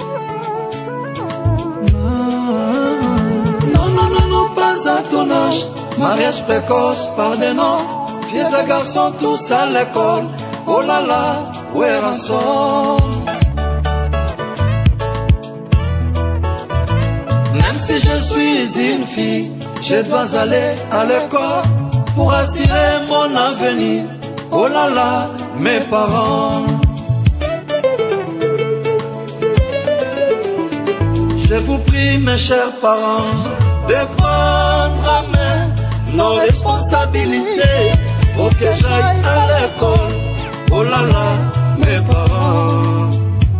S8: Non, non, non, non, pas à ton âge. Mariage précoce, pardonnant. Filles et garçons tous à l'école. Oh là là, où est rançon? Même si je suis une fille, je dois aller à l'école pour assurer mon avenir. Oh là là, mes parents. Je vous prie, mes chers parents, de prendre à main nos responsabilités pour que j'aille à l'école. Oh là là, mes parents.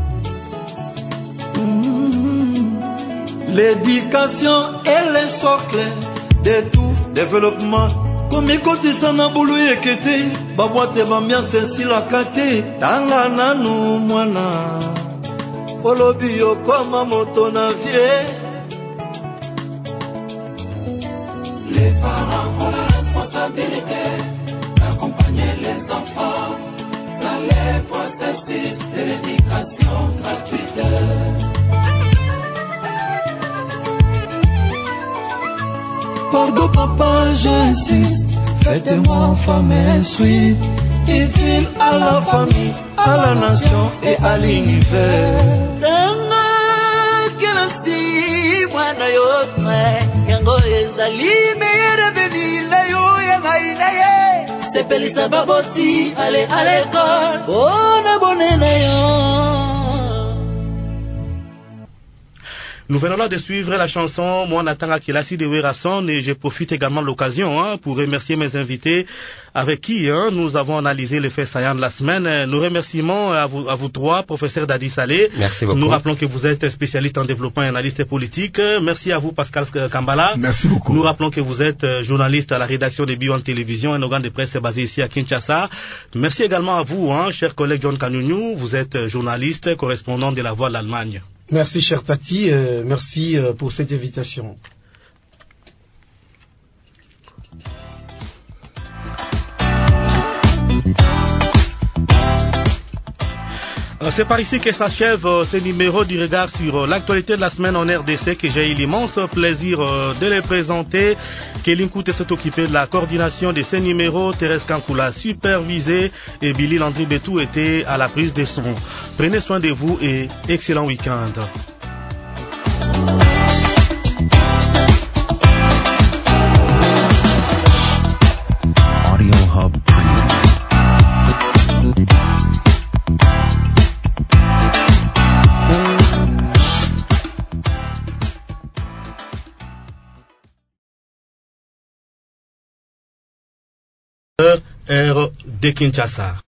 S8: L'éducation est le socle de tout développement. Comme écoute ça na boulou yekete, babwate bambiance si la kate, tanga nanu mwana. Polobi yo koma moto na vie.
S9: Les parents ont la responsabilité d'accompagner les enfants dans les processus de l'éducation gratuite.
S8: Pardon papa, j'insiste, faites-moi femme instruite, utile à la famille, à la nation et à l'univers.
S10: Tanga kelasi mwana yotre, yango ezali meilleur veni na yo ya maina ye. Sepelisa baboti, allez à l'école, bona bonne na yo.
S2: Nous venons là de suivre la chanson Mwana Tanga Kelasi de Werason, et je profite également de l'occasion hein, pour remercier mes invités avec qui hein, nous avons analysé les faits saillants de la semaine. Nos remerciements à vous, à vous trois, professeur Dadi Saleh.
S4: Merci beaucoup.
S2: Nous rappelons que vous êtes spécialiste en développement et analyste politique. Merci à vous, Pascal Kambala.
S5: Merci beaucoup.
S2: Nous rappelons que vous êtes journaliste à la rédaction de Bio en Télévision, un organe de presse basé ici à Kinshasa. Merci également à vous, hein, cher collègue John Kanyunyu. Vous êtes journaliste, correspondant de La Voix de l'Allemagne.
S3: Merci, cher Tati. Euh, merci euh, pour cette invitation.
S2: C'est par ici que s'achève ce numéro du regard sur l'actualité de la semaine en R D C que j'ai eu l'immense plaisir de les présenter. Kéline Koute s'est occupé de la coordination de ces numéros, Thérèse Kankoula supervisé et Billy Landry Betou était à la prise de son. Prenez soin de vous et excellent week-end.
S11: Audio Hub
S2: Air de Kinshasa.